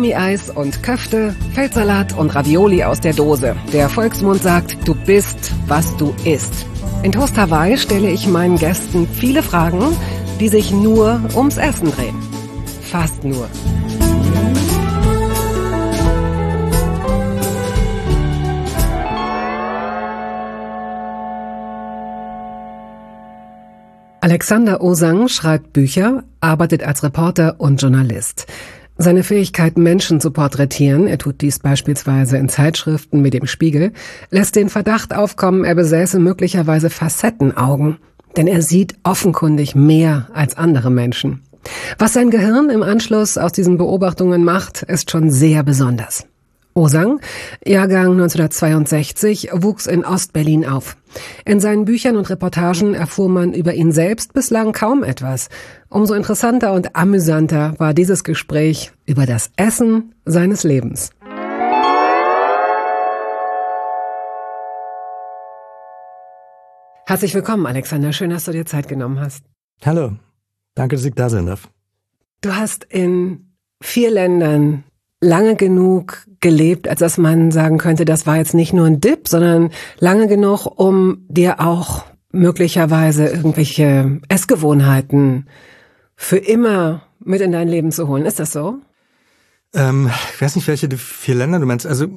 Gummieis und Köfte, Feldsalat und Ravioli aus der Dose. Der Volksmund sagt, du bist, was du isst. In Toast Hawaii stelle ich meinen Gästen viele Fragen, die sich nur ums Essen drehen. Fast nur. Alexander Osang schreibt Bücher, arbeitet als Reporter und Journalist. Seine Fähigkeit, Menschen zu porträtieren, er tut dies beispielsweise in Zeitschriften wie dem Spiegel, lässt den Verdacht aufkommen, er besäße möglicherweise Facettenaugen. Denn er sieht offenkundig mehr als andere Menschen. Was sein Gehirn im Anschluss aus diesen Beobachtungen macht, ist schon sehr besonders. Osang, Jahrgang 1962, wuchs in Ostberlin auf. In seinen Büchern und Reportagen erfuhr man über ihn selbst bislang kaum etwas. Umso interessanter und amüsanter war dieses Gespräch über das Essen seines Lebens. Herzlich willkommen, Alexander. Schön, dass du dir Zeit genommen hast. Hallo. Danke, dass ich da sein darf. Du hast in 4 Ländern lange genug gelebt, als dass man sagen könnte, das war jetzt nicht nur ein Dip, sondern lange genug, um dir auch möglicherweise irgendwelche Essgewohnheiten für immer mit in dein Leben zu holen. Ist das so? Ich weiß nicht, welche 4 Länder du meinst. Also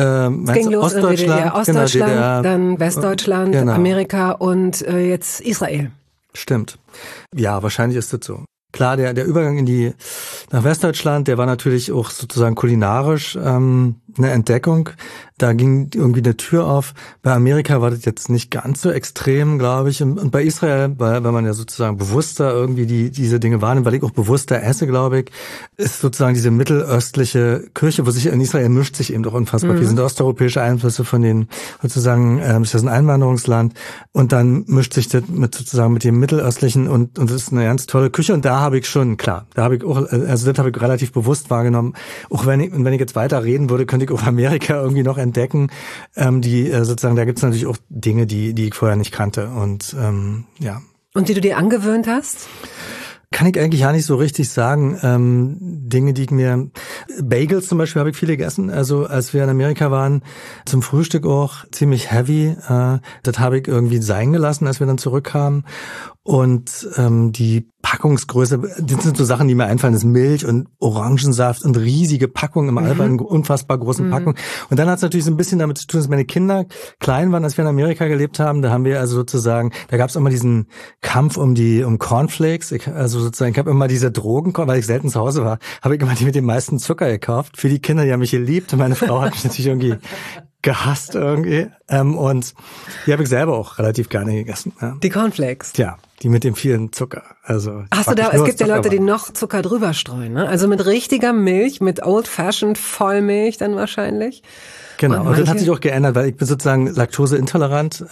es ging los in der DDR, Ostdeutschland, genau, DDR, dann Westdeutschland, genau. Amerika und jetzt Israel. Stimmt. Ja, wahrscheinlich ist das so. Klar, der Übergang nach Westdeutschland, der war natürlich auch sozusagen kulinarisch eine Entdeckung. Da ging irgendwie eine Tür auf. Bei Amerika war das jetzt nicht ganz so extrem, glaube ich. Und bei Israel, weil man ja sozusagen bewusster irgendwie diese Dinge wahrnimmt, weil ich auch bewusster esse, glaube ich, ist sozusagen diese mittelöstliche Küche, wo sich in Israel mischt sich eben doch unfassbar viel. Sind osteuropäische Einflüsse von den sozusagen, ist das ein Einwanderungsland. Und dann mischt sich das mit dem mittelöstlichen und das ist eine ganz tolle Küche. Und da habe ich schon, klar, das habe ich relativ bewusst wahrgenommen. Auch wenn ich jetzt weiter reden würde, könnte ich auch Amerika irgendwie noch entdecken, die sozusagen, da gibt es natürlich auch Dinge, die ich vorher nicht kannte und ja. Und die du dir angewöhnt hast? Kann ich eigentlich gar nicht so richtig sagen. Dinge, die ich mir... Bagels zum Beispiel habe ich viele gegessen. Also als wir in Amerika waren, zum Frühstück auch ziemlich heavy. Das habe ich irgendwie sein gelassen, als wir dann zurückkamen. Und die Packungsgröße, das sind so Sachen, die mir einfallen, das ist Milch und Orangensaft und riesige Packungen im Alter, in unfassbar großen Packungen. Und dann hat es natürlich so ein bisschen damit zu tun, dass meine Kinder klein waren, als wir in Amerika gelebt haben. Da haben wir also sozusagen, da gab es immer diesen Kampf um Cornflakes. Ich habe immer diese Drogen, weil ich selten zu Hause war, habe ich immer die mit dem meisten Zucker gekauft. Für die Kinder, die haben mich geliebt. Und meine Frau hat mich natürlich irgendwie gehasst irgendwie. Und die habe ich selber auch relativ gerne gegessen. Ja. Die Cornflakes? Ja, die mit dem vielen Zucker. Also es gibt ja Leute, die noch Zucker drüber streuen, ne? Also mit richtiger Milch, mit Old-Fashioned Vollmilch dann wahrscheinlich. Genau, und das hat sich auch geändert, weil ich bin sozusagen laktoseintolarant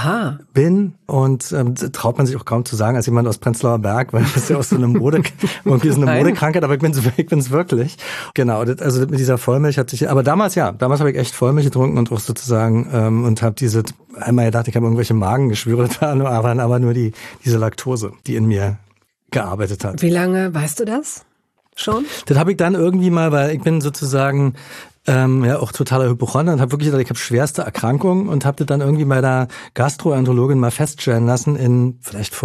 bin und traut man sich auch kaum zu sagen als jemand aus Prenzlauer Berg, weil das ist ja auch so eine irgendwie so eine Modekrankheit, aber ich bin's wirklich. Genau, also mit dieser Vollmilch hat sich, aber damals habe ich echt Vollmilch getrunken und auch sozusagen und habe einmal gedacht, ich habe irgendwelche Magengeschwüre, waren aber nur diese Laktose, die in mir gearbeitet hat. Wie lange weißt du das schon? Das habe ich dann irgendwie mal, weil ich bin sozusagen auch totaler Hypochonder und habe wirklich gedacht, ich habe schwerste Erkrankungen und habe das dann irgendwie bei der Gastroenterologin mal feststellen lassen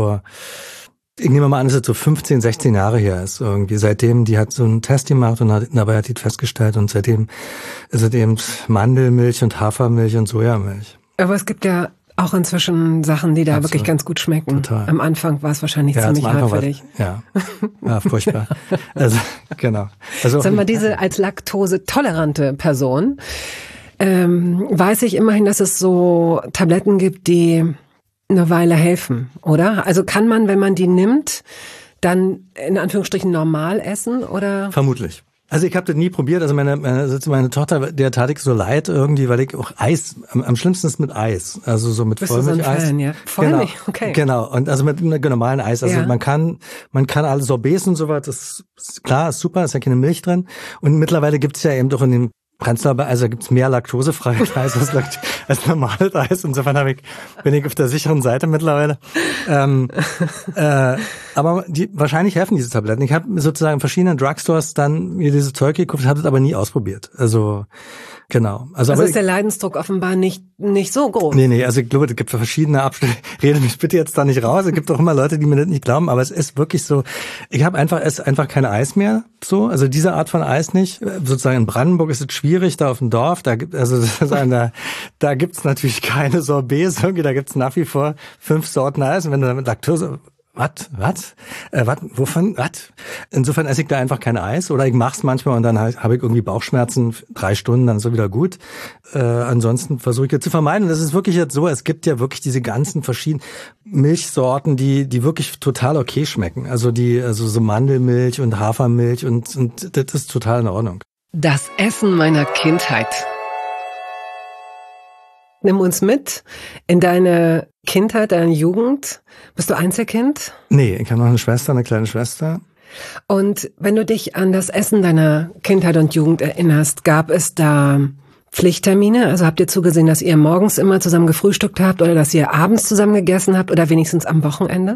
ich nehme mal an, dass es so 15, 16 Jahre her ist irgendwie. Seitdem, die hat so einen Test gemacht und dabei hat die festgestellt und seitdem ist es eben Mandelmilch und Hafermilch und Sojamilch. Aber es gibt ja auch inzwischen Sachen, die da Absolut. Wirklich ganz gut schmecken. Total. Am Anfang war es wahrscheinlich ziemlich hart für dich. Ja, furchtbar. Also, genau. Also, sagen wir, diese als Laktose-tolerante Person, weiß ich immerhin, dass es so Tabletten gibt, die eine Weile helfen, oder? Also kann man, wenn man die nimmt, dann in Anführungsstrichen normal essen, oder? Vermutlich. Also ich habe das nie probiert. Also meine Tochter, der tat ich so leid irgendwie, weil ich auch Eis, am schlimmsten ist mit Eis. Also so mit Vollmilcheis. Bist du so ein Fan, ja? Vollmilch, genau, okay. Genau. Und also mit einem normalen Eis. Also man kann alle Sorbets und sowas, das ist klar, ist super, ist ja keine Milch drin. Und mittlerweile gibt's ja eben doch in den Prenzlauer, also gibt's mehr laktosefreies Eis als normales Eis. Insofern bin ich auf der sicheren Seite mittlerweile. Aber wahrscheinlich helfen diese Tabletten. Ich habe sozusagen in verschiedenen Drugstores dann mir dieses Zeug gekauft, habe es aber nie ausprobiert. Also genau. Also ist der Leidensdruck offenbar nicht so groß. Nee, also ich glaube, es gibt verschiedene Abschnitte. Rede mich bitte jetzt da nicht raus. Es gibt auch immer Leute, die mir das nicht glauben, aber es ist wirklich so, ich esse einfach kein Eis mehr, so, also diese Art von Eis nicht. Sozusagen in Brandenburg ist es schwierig, da auf dem Dorf, da gibt's natürlich keine Sorbets, irgendwie, da gibt's nach wie vor 5 Sorten Eis, und wenn du damit Laktose wovon? Insofern esse ich da einfach kein Eis, oder ich mach's manchmal und dann habe ich irgendwie Bauchschmerzen, 3 Stunden, dann ist es wieder gut. Ansonsten versuche ich jetzt zu vermeiden. Und das ist wirklich jetzt so, es gibt ja wirklich diese ganzen verschiedenen Milchsorten, die wirklich total okay schmecken. Also so Mandelmilch und Hafermilch und das ist total in Ordnung. Das Essen meiner Kindheit. Nimm uns mit in deine Kindheit, deine Jugend. Bist du Einzelkind? Nee, ich habe noch eine kleine Schwester. Und wenn du dich an das Essen deiner Kindheit und Jugend erinnerst, gab es da Pflichttermine? Also habt ihr zugesehen, dass ihr morgens immer zusammen gefrühstückt habt oder dass ihr abends zusammen gegessen habt oder wenigstens am Wochenende?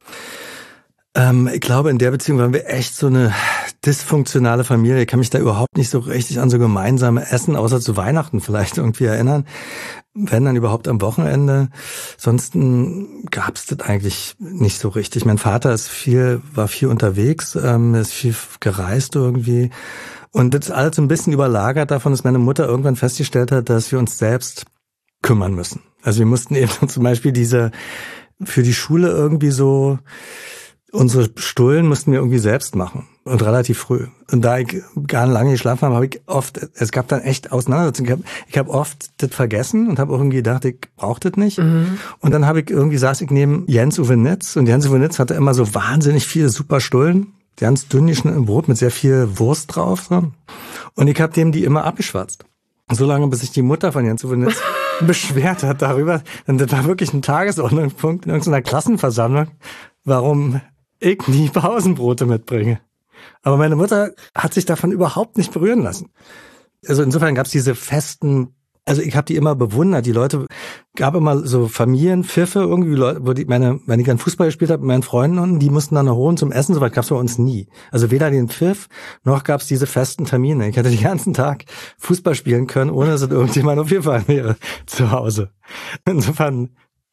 Ich glaube, in der Beziehung waren wir echt so eine dysfunktionale Familie. Ich kann mich da überhaupt nicht so richtig an so gemeinsame Essen, außer zu Weihnachten vielleicht irgendwie erinnern. Wenn dann überhaupt am Wochenende. Sonst gab's das eigentlich nicht so richtig. Mein Vater war viel unterwegs, ist viel gereist irgendwie. Und das ist alles so ein bisschen überlagert davon, dass meine Mutter irgendwann festgestellt hat, dass wir uns selbst kümmern müssen. Also wir mussten eben zum Beispiel für die Schule irgendwie so, unsere Stullen mussten wir irgendwie selbst machen. Und relativ früh. Und da ich gar lange geschlafen habe, es gab dann echt Auseinandersetzungen. Ich hab oft das vergessen und habe auch irgendwie gedacht, ich brauche das nicht. Mhm. Und dann saß ich neben Jens-Uwe Nitz. Und Jens-Uwe Nitz hatte immer so wahnsinnig viele super Stullen. Ganz dünn geschnittenes Brot mit sehr viel Wurst drauf. So. Und ich habe dem die immer abgeschwatzt. So lange, bis sich die Mutter von Jens-Uwe Nitz beschwert hat darüber. Und das war wirklich ein Tagesordnungspunkt in irgendeiner Klassenversammlung, warum ich nie Pausenbrote mitbringe. Aber meine Mutter hat sich davon überhaupt nicht berühren lassen. Also insofern gab es diese festen, also ich habe die immer bewundert. Die Leute, gab immer so Familienpfiffe irgendwie, wenn ich dann Fußball gespielt habe mit meinen Freunden und die mussten dann noch holen zum Essen, soweit gab es bei uns nie. Also weder den Pfiff, noch gab es diese festen Termine. Ich hätte den ganzen Tag Fußball spielen können, ohne dass es irgendjemand aufgefallen wäre zu Hause. Insofern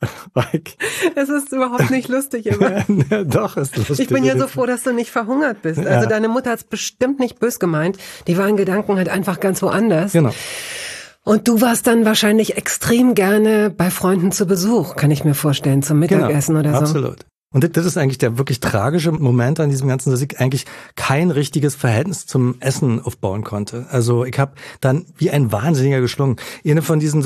es ist überhaupt nicht lustig immer. Doch, ist lustig. Ich bin ja so froh, dass du nicht verhungert bist. Also deine Mutter hat es bestimmt nicht bös gemeint. Die waren Gedanken halt einfach ganz woanders. Genau. Und du warst dann wahrscheinlich extrem gerne bei Freunden zu Besuch, kann ich mir vorstellen, zum Mittagessen oder so. Absolut. Und das ist eigentlich der wirklich tragische Moment an diesem Ganzen, dass ich eigentlich kein richtiges Verhältnis zum Essen aufbauen konnte. Also ich habe dann wie ein Wahnsinniger geschlungen. Eine von diesen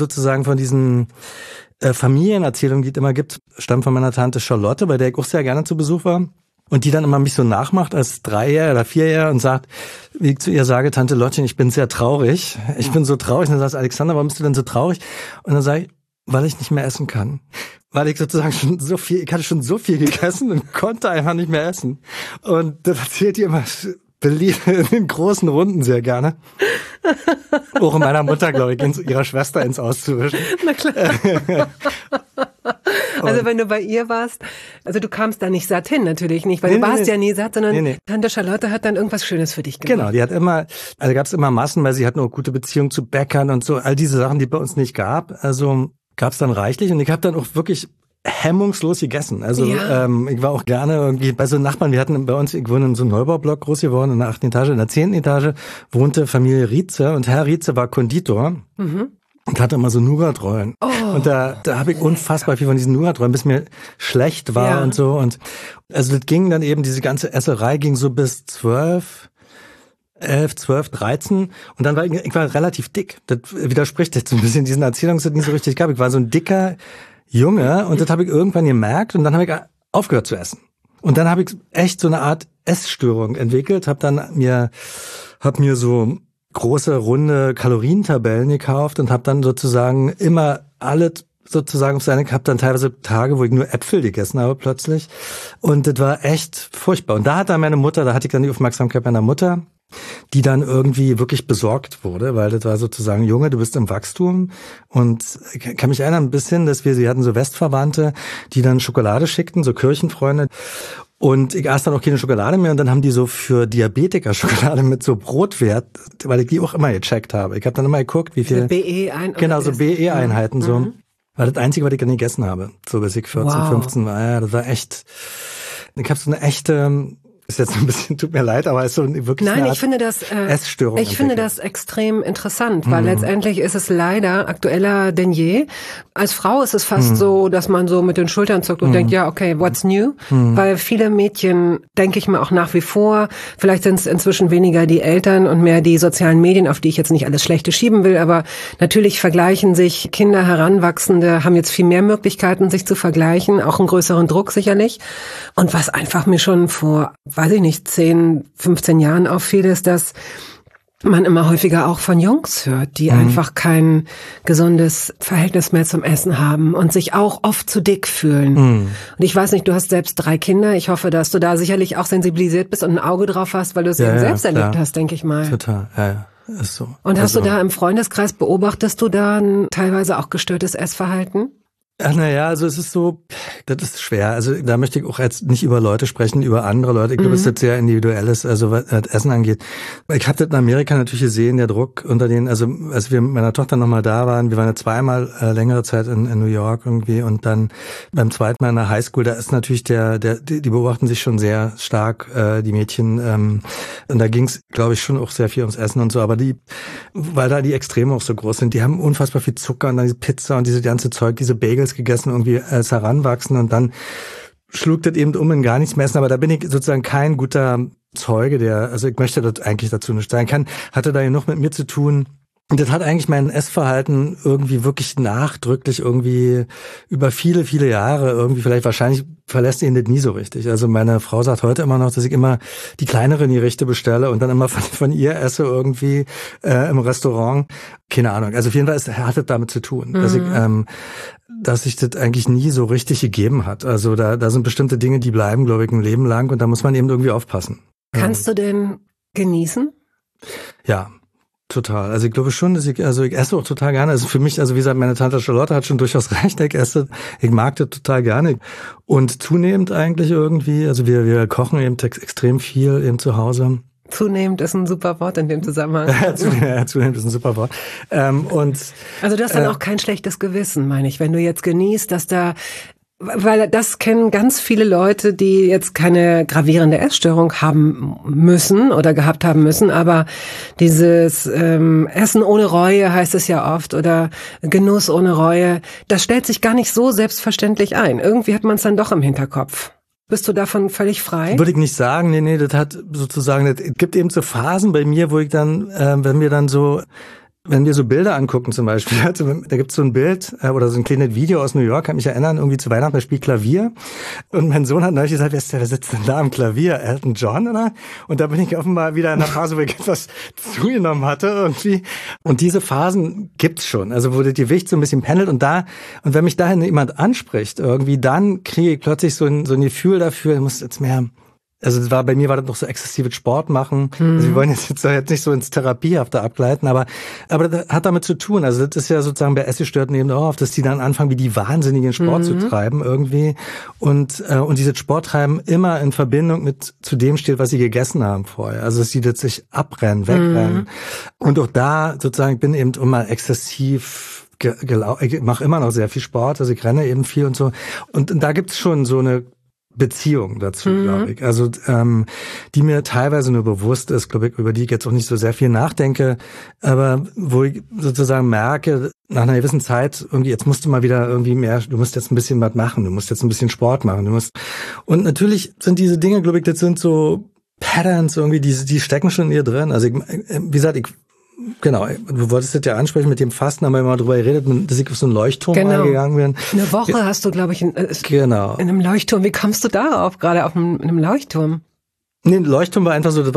Familienerzählungen, die es immer gibt, stammt von meiner Tante Charlotte, bei der ich auch sehr gerne zu Besuch war. Und die dann immer mich so nachmacht als 3-Jähriger oder 4-Jähriger und sagt, wie ich zu ihr sage, Tante Lottchen, ich bin sehr traurig. Ich bin so traurig. Und dann sagt Alexander, warum bist du denn so traurig? Und dann sage ich, weil ich nicht mehr essen kann. Weil ich sozusagen ich hatte schon so viel gegessen und konnte einfach nicht mehr essen. Und das erzählt die immer in großen Runden sehr gerne. Auch in meiner Mutter, glaube ich, ihrer Schwester ins Auszuwischen. Na klar. Also wenn du bei ihr warst, also du kamst da nicht satt hin, natürlich nicht, weil du warst ja nie satt, sondern Tante Charlotte hat dann irgendwas Schönes für dich gemacht. Genau, die hat gab es immer Massen, weil sie hat eine gute Beziehung zu Bäckern und so, all diese Sachen, die es bei uns nicht gab, also gab es dann reichlich und ich habe dann auch wirklich hemmungslos gegessen. Also ich war auch gerne irgendwie bei so Nachbarn, ich wohne in so einem Neubaublock groß geworden, in der 8. Etage, in der 10. Etage wohnte Familie Rietze und Herr Rietze war Konditor. Mhm. Und hatte immer so Nougatrollen. Oh. Und da habe ich unfassbar viel von diesen Nougatrollen, bis mir schlecht war und so. Und also das ging dann eben, diese ganze Esserei ging so bis 11, 12, 13. Und dann ich war relativ dick. Das widerspricht jetzt so ein bisschen diesen Erzählungen, die es nicht so richtig gab. Ich war so ein dicker Junge und das habe ich irgendwann gemerkt und dann habe ich aufgehört zu essen. Und dann habe ich echt so eine Art Essstörung entwickelt, habe mir so große, runde Kalorientabellen gekauft und habe dann sozusagen immer alles sozusagen auf seine, ich habe dann teilweise Tage, wo ich nur Äpfel gegessen habe plötzlich und das war echt furchtbar. Und da hatte ich dann die Aufmerksamkeit meiner Mutter, die dann irgendwie wirklich besorgt wurde, weil das war sozusagen, Junge, du bist im Wachstum. Und ich kann mich erinnern ein bisschen, sie hatten so Westverwandte, die dann Schokolade schickten, so Kirchenfreunde. Und ich aß dann auch keine Schokolade mehr und dann haben die so für Diabetiker Schokolade mit so Brotwert, weil ich die auch immer gecheckt habe. Ich habe dann immer geguckt, wie viel... Genau, so BE-Einheiten so. War das Einzige, was ich dann gegessen habe. So bis ich 14, 15 war. Ja, das war echt... Ich habe so eine echte... Ist jetzt ein bisschen, tut mir leid, aber ist so wirklich eine Art Essstörung. Ich finde das extrem interessant, weil letztendlich ist es leider aktueller denn je. Als Frau ist es fast so, dass man so mit den Schultern zuckt und denkt, ja, okay, what's new? Weil viele Mädchen, denke ich mir auch nach wie vor, vielleicht sind es inzwischen weniger die Eltern und mehr die sozialen Medien, auf die ich jetzt nicht alles Schlechte schieben will, aber natürlich vergleichen sich Kinder, Heranwachsende, haben jetzt viel mehr Möglichkeiten, sich zu vergleichen, auch einen größeren Druck sicherlich. Und was einfach mir schon vor, weiß ich nicht, 10, 15 Jahren auffiel, ist, dass man immer häufiger auch von Jungs hört, die einfach kein gesundes Verhältnis mehr zum Essen haben und sich auch oft zu dick fühlen. Und ich weiß nicht, du hast selbst 3 Kinder. Ich hoffe, dass du da sicherlich auch sensibilisiert bist und ein Auge drauf hast, weil du es eben selbst erlebt hast, denke ich mal. Total, ja. Ist so. Und hast du da im Freundeskreis, beobachtest du da ein teilweise auch gestörtes Essverhalten? Ach, naja, also es ist so, das ist schwer. Also da möchte ich auch jetzt nicht über Leute sprechen, über andere Leute. Ich glaube, es ist jetzt sehr individuelles, also was Essen angeht. Ich habe das in Amerika natürlich gesehen, der Druck unter denen, also als wir mit meiner Tochter nochmal da waren, wir waren ja zweimal längere Zeit in New York irgendwie und dann beim zweiten Mal in der Highschool, da ist natürlich die beobachten sich schon sehr stark, die Mädchen. Und da ging's, glaube ich, schon auch sehr viel ums Essen und so, aber weil da die Extreme auch so groß sind, die haben unfassbar viel Zucker und dann diese Pizza und diese ganze Zeug, diese Bagels gegessen, irgendwie als Heranwachsen und dann schlug das eben um in gar nichts mehr essen, aber da bin ich sozusagen kein guter Zeuge, also ich möchte das eigentlich dazu nicht sein, hatte da genug mit mir zu tun. Und das hat eigentlich mein Essverhalten irgendwie wirklich nachdrücklich irgendwie über viele, viele Jahre irgendwie wahrscheinlich verlässt ihn das nie so richtig. Also meine Frau sagt heute immer noch, dass ich immer die kleineren Gerichte bestelle und dann immer von ihr esse irgendwie im Restaurant. Keine Ahnung. Also auf jeden Fall hat das damit zu tun, dass sich das eigentlich nie so richtig gegeben hat. Also da sind bestimmte Dinge, die bleiben, glaube ich, ein Leben lang und da muss man eben irgendwie aufpassen. Kannst du denn genießen? Ja. Total. Also ich glaube schon, dass ich esse auch total gerne. Also für mich, also wie gesagt, meine Tante Charlotte hat schon durchaus recht. Ich mag das total gerne. Und zunehmend eigentlich irgendwie, also wir kochen eben extrem viel eben zu Hause. Zunehmend ist ein super Wort in dem Zusammenhang. Zunehmend ist ein super Wort. Also du hast dann auch kein schlechtes Gewissen, meine ich, wenn du jetzt genießt, dass da... Weil das kennen ganz viele Leute, die jetzt keine gravierende Essstörung haben müssen oder gehabt haben müssen, aber dieses Essen ohne Reue heißt es ja oft oder Genuss ohne Reue, das stellt sich gar nicht so selbstverständlich ein. Irgendwie hat man es dann doch im Hinterkopf. Bist du davon völlig frei? Würde ich nicht sagen, nee, das hat sozusagen, es gibt eben so Phasen bei mir, wo ich dann, wenn wir so Bilder angucken zum Beispiel, also da gibt's so ein Bild oder so ein kleines Video aus New York, kann mich erinnern, irgendwie zu Weihnachten, der spielt Klavier und mein Sohn hat neulich gesagt, wer sitzt denn da am Klavier? Elton John, oder? Und da bin ich offenbar wieder in einer Phase, wo ich etwas zugenommen hatte irgendwie. Und diese Phasen gibt's schon, also wo das Gewicht so ein bisschen pendelt und wenn mich dahin jemand anspricht irgendwie, dann kriege ich plötzlich so ein Gefühl dafür, ich muss jetzt mehr... Also bei mir war das noch so exzessives Sport machen. Also wir wollen jetzt nicht so ins Therapiehafte abgleiten, aber das hat damit zu tun. Also das ist ja sozusagen bei Essgestörten eben auch oft, dass die dann anfangen, wie die Wahnsinnigen Sport zu treiben irgendwie und dieses Sporttreiben immer in Verbindung zu dem steht, was sie gegessen haben vorher. Also dass sie das sich abrennen, wegrennen. Und auch da sozusagen, ich bin eben immer exzessiv ich mache immer noch sehr viel Sport, also ich renne eben viel und so. Und da gibt's schon so eine Beziehung dazu, glaube ich. Also die mir teilweise nur bewusst ist, glaube ich, über die ich jetzt auch nicht so sehr viel nachdenke, aber wo ich sozusagen merke, nach einer gewissen Zeit, irgendwie, jetzt musst du mal wieder irgendwie mehr, du musst jetzt ein bisschen was machen, du musst jetzt ein bisschen Sport machen, und natürlich sind diese Dinge, glaube ich, das sind so Patterns irgendwie, die stecken schon in ihr drin. Also wie gesagt, genau, du wolltest das ja ansprechen mit dem Fasten, haben wir mal drüber geredet, dass ich auf so einen Leuchtturm gegangen bin. Eine Woche hast du, glaube ich, in einem Leuchtturm. Wie kommst du darauf, gerade auf einem Leuchtturm? Nee, ein Leuchtturm war einfach so,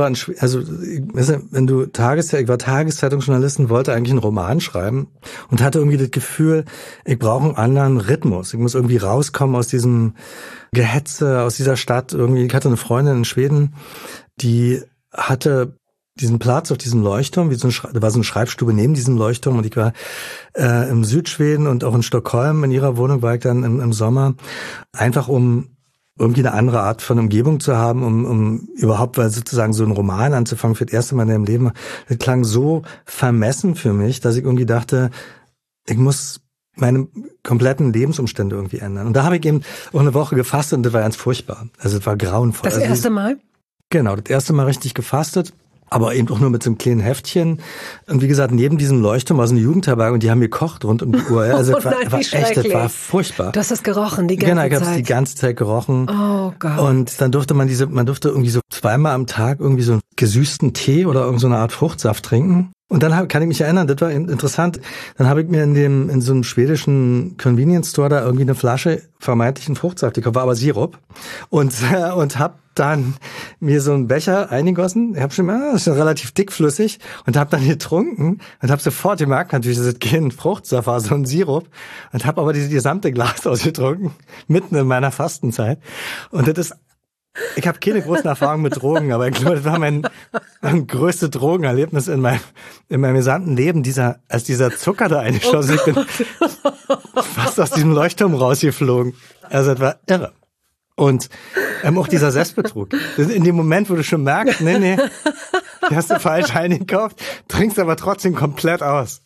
wenn du ich war Tageszeitungsjournalist und wollte eigentlich einen Roman schreiben und hatte irgendwie das Gefühl, ich brauche einen anderen Rhythmus. Ich muss irgendwie rauskommen aus diesem Gehetze, aus dieser Stadt. Irgendwie, ich hatte eine Freundin in Schweden, die diesen Platz auf diesem Leuchtturm, da war so eine Schreibstube neben diesem Leuchtturm und ich war im Südschweden und auch in Stockholm in ihrer Wohnung war ich dann im Sommer, einfach um irgendwie eine andere Art von Umgebung zu haben, um überhaupt weil sozusagen so einen Roman anzufangen für das erste Mal in meinem Leben. Das klang so vermessen für mich, dass ich irgendwie dachte, ich muss meine kompletten Lebensumstände irgendwie ändern. Und da habe ich eben auch eine Woche gefastet und das war ganz furchtbar. Also es war grauenvoll. Das erste Mal? Genau, das erste Mal richtig gefastet. Aber eben auch nur mit so einem kleinen Heftchen. Und wie gesagt, neben diesem Leuchtturm war so eine Jugendherberge und die haben gekocht rund um die Uhr. Also das war furchtbar. Du hast es gerochen die ganze Zeit? Genau, ich habe es die ganze Zeit gerochen. Oh Gott. Und dann durfte man durfte irgendwie so zweimal am Tag irgendwie so einen gesüßten Tee oder irgend so eine Art Fruchtsaft trinken. Und dann kann ich mich erinnern, das war interessant, dann habe ich mir in so einem schwedischen Convenience Store da irgendwie eine Flasche vermeintlichen Fruchtsaft gekauft, war aber Sirup und habe dann mir so einen Becher eingegossen, ich habe schon das ist schon relativ dickflüssig und habe dann getrunken und habe sofort gemerkt, natürlich, das ist kein Fruchtsaft, war so ein Sirup und habe aber diese gesamte Glas ausgetrunken, mitten in meiner Fastenzeit und das ist ich habe keine großen Erfahrungen mit Drogen, aber ich glaube, das war mein größtes Drogenerlebnis in meinem gesamten Leben, als dieser Zucker da eingeschossen ist. Ich bin fast aus diesem Leuchtturm rausgeflogen. Also das war irre. Und auch dieser Selbstbetrug. In dem Moment, wo du schon merkst, nee, die hast du falsch eingekauft, trinkst aber trotzdem komplett aus.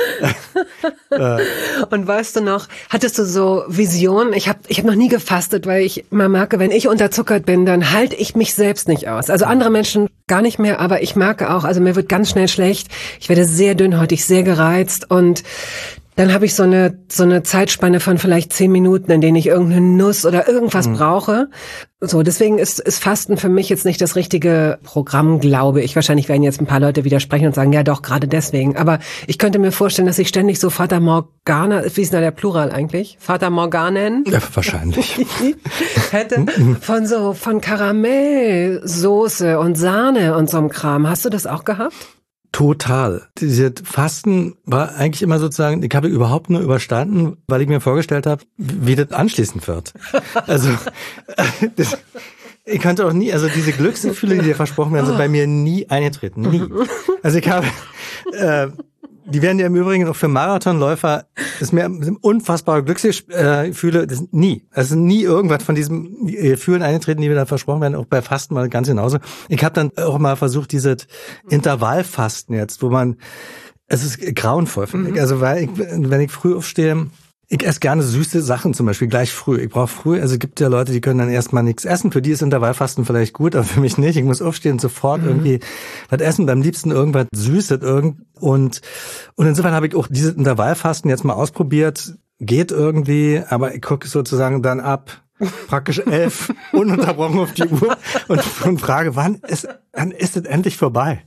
Und weißt du noch, hattest du so Visionen? Ich hab noch nie gefastet, weil ich immer merke, wenn ich unterzuckert bin, dann halte ich mich selbst nicht aus. Also andere Menschen gar nicht mehr, aber ich merke auch, also mir wird ganz schnell schlecht. Ich werde sehr dünnhäutig, sehr gereizt und dann habe ich so eine Zeitspanne von vielleicht 10 Minuten, in denen ich irgendeine Nuss oder irgendwas brauche. So, deswegen ist Fasten für mich jetzt nicht das richtige Programm, glaube ich. Wahrscheinlich werden jetzt ein paar Leute widersprechen und sagen, ja doch, gerade deswegen. Aber ich könnte mir vorstellen, dass ich ständig so Fata Morgana, wie ist denn der Plural eigentlich? Fata Morganen? Ja, wahrscheinlich. hätte von Karamellsoße und Sahne und so einem Kram. Hast du das auch gehabt? Total. Diese Fasten war eigentlich immer sozusagen, ich habe überhaupt nur überstanden, weil ich mir vorgestellt habe, wie das anschließend wird. Also ich konnte auch nie, also diese Glücksgefühle, die dir versprochen werden, sind bei mir nie eingetreten. Nie. Also ich habe, die werden ja im Übrigen auch für Marathonläufer, das mir unfassbare Glücksgefühle, das nie. Also nie irgendwas von diesen Gefühlen eingetreten, die mir da versprochen werden, auch bei Fasten mal ganz genauso. Ich habe dann auch mal versucht, dieses Intervallfasten jetzt, es ist grauenvoll für mich. Also wenn ich früh aufstehe, ich esse gerne süße Sachen zum Beispiel gleich früh. Ich brauche früh, also es gibt ja Leute, die können dann erstmal nichts essen. Für die ist Intervallfasten vielleicht gut, aber für mich nicht. Ich muss aufstehen und sofort irgendwie was essen. Am liebsten irgendwas Süßes. Und insofern habe ich auch dieses Intervallfasten jetzt mal ausprobiert. Geht irgendwie, aber ich gucke sozusagen dann ab praktisch 11 ununterbrochen auf die Uhr und frage, wann ist es endlich vorbei?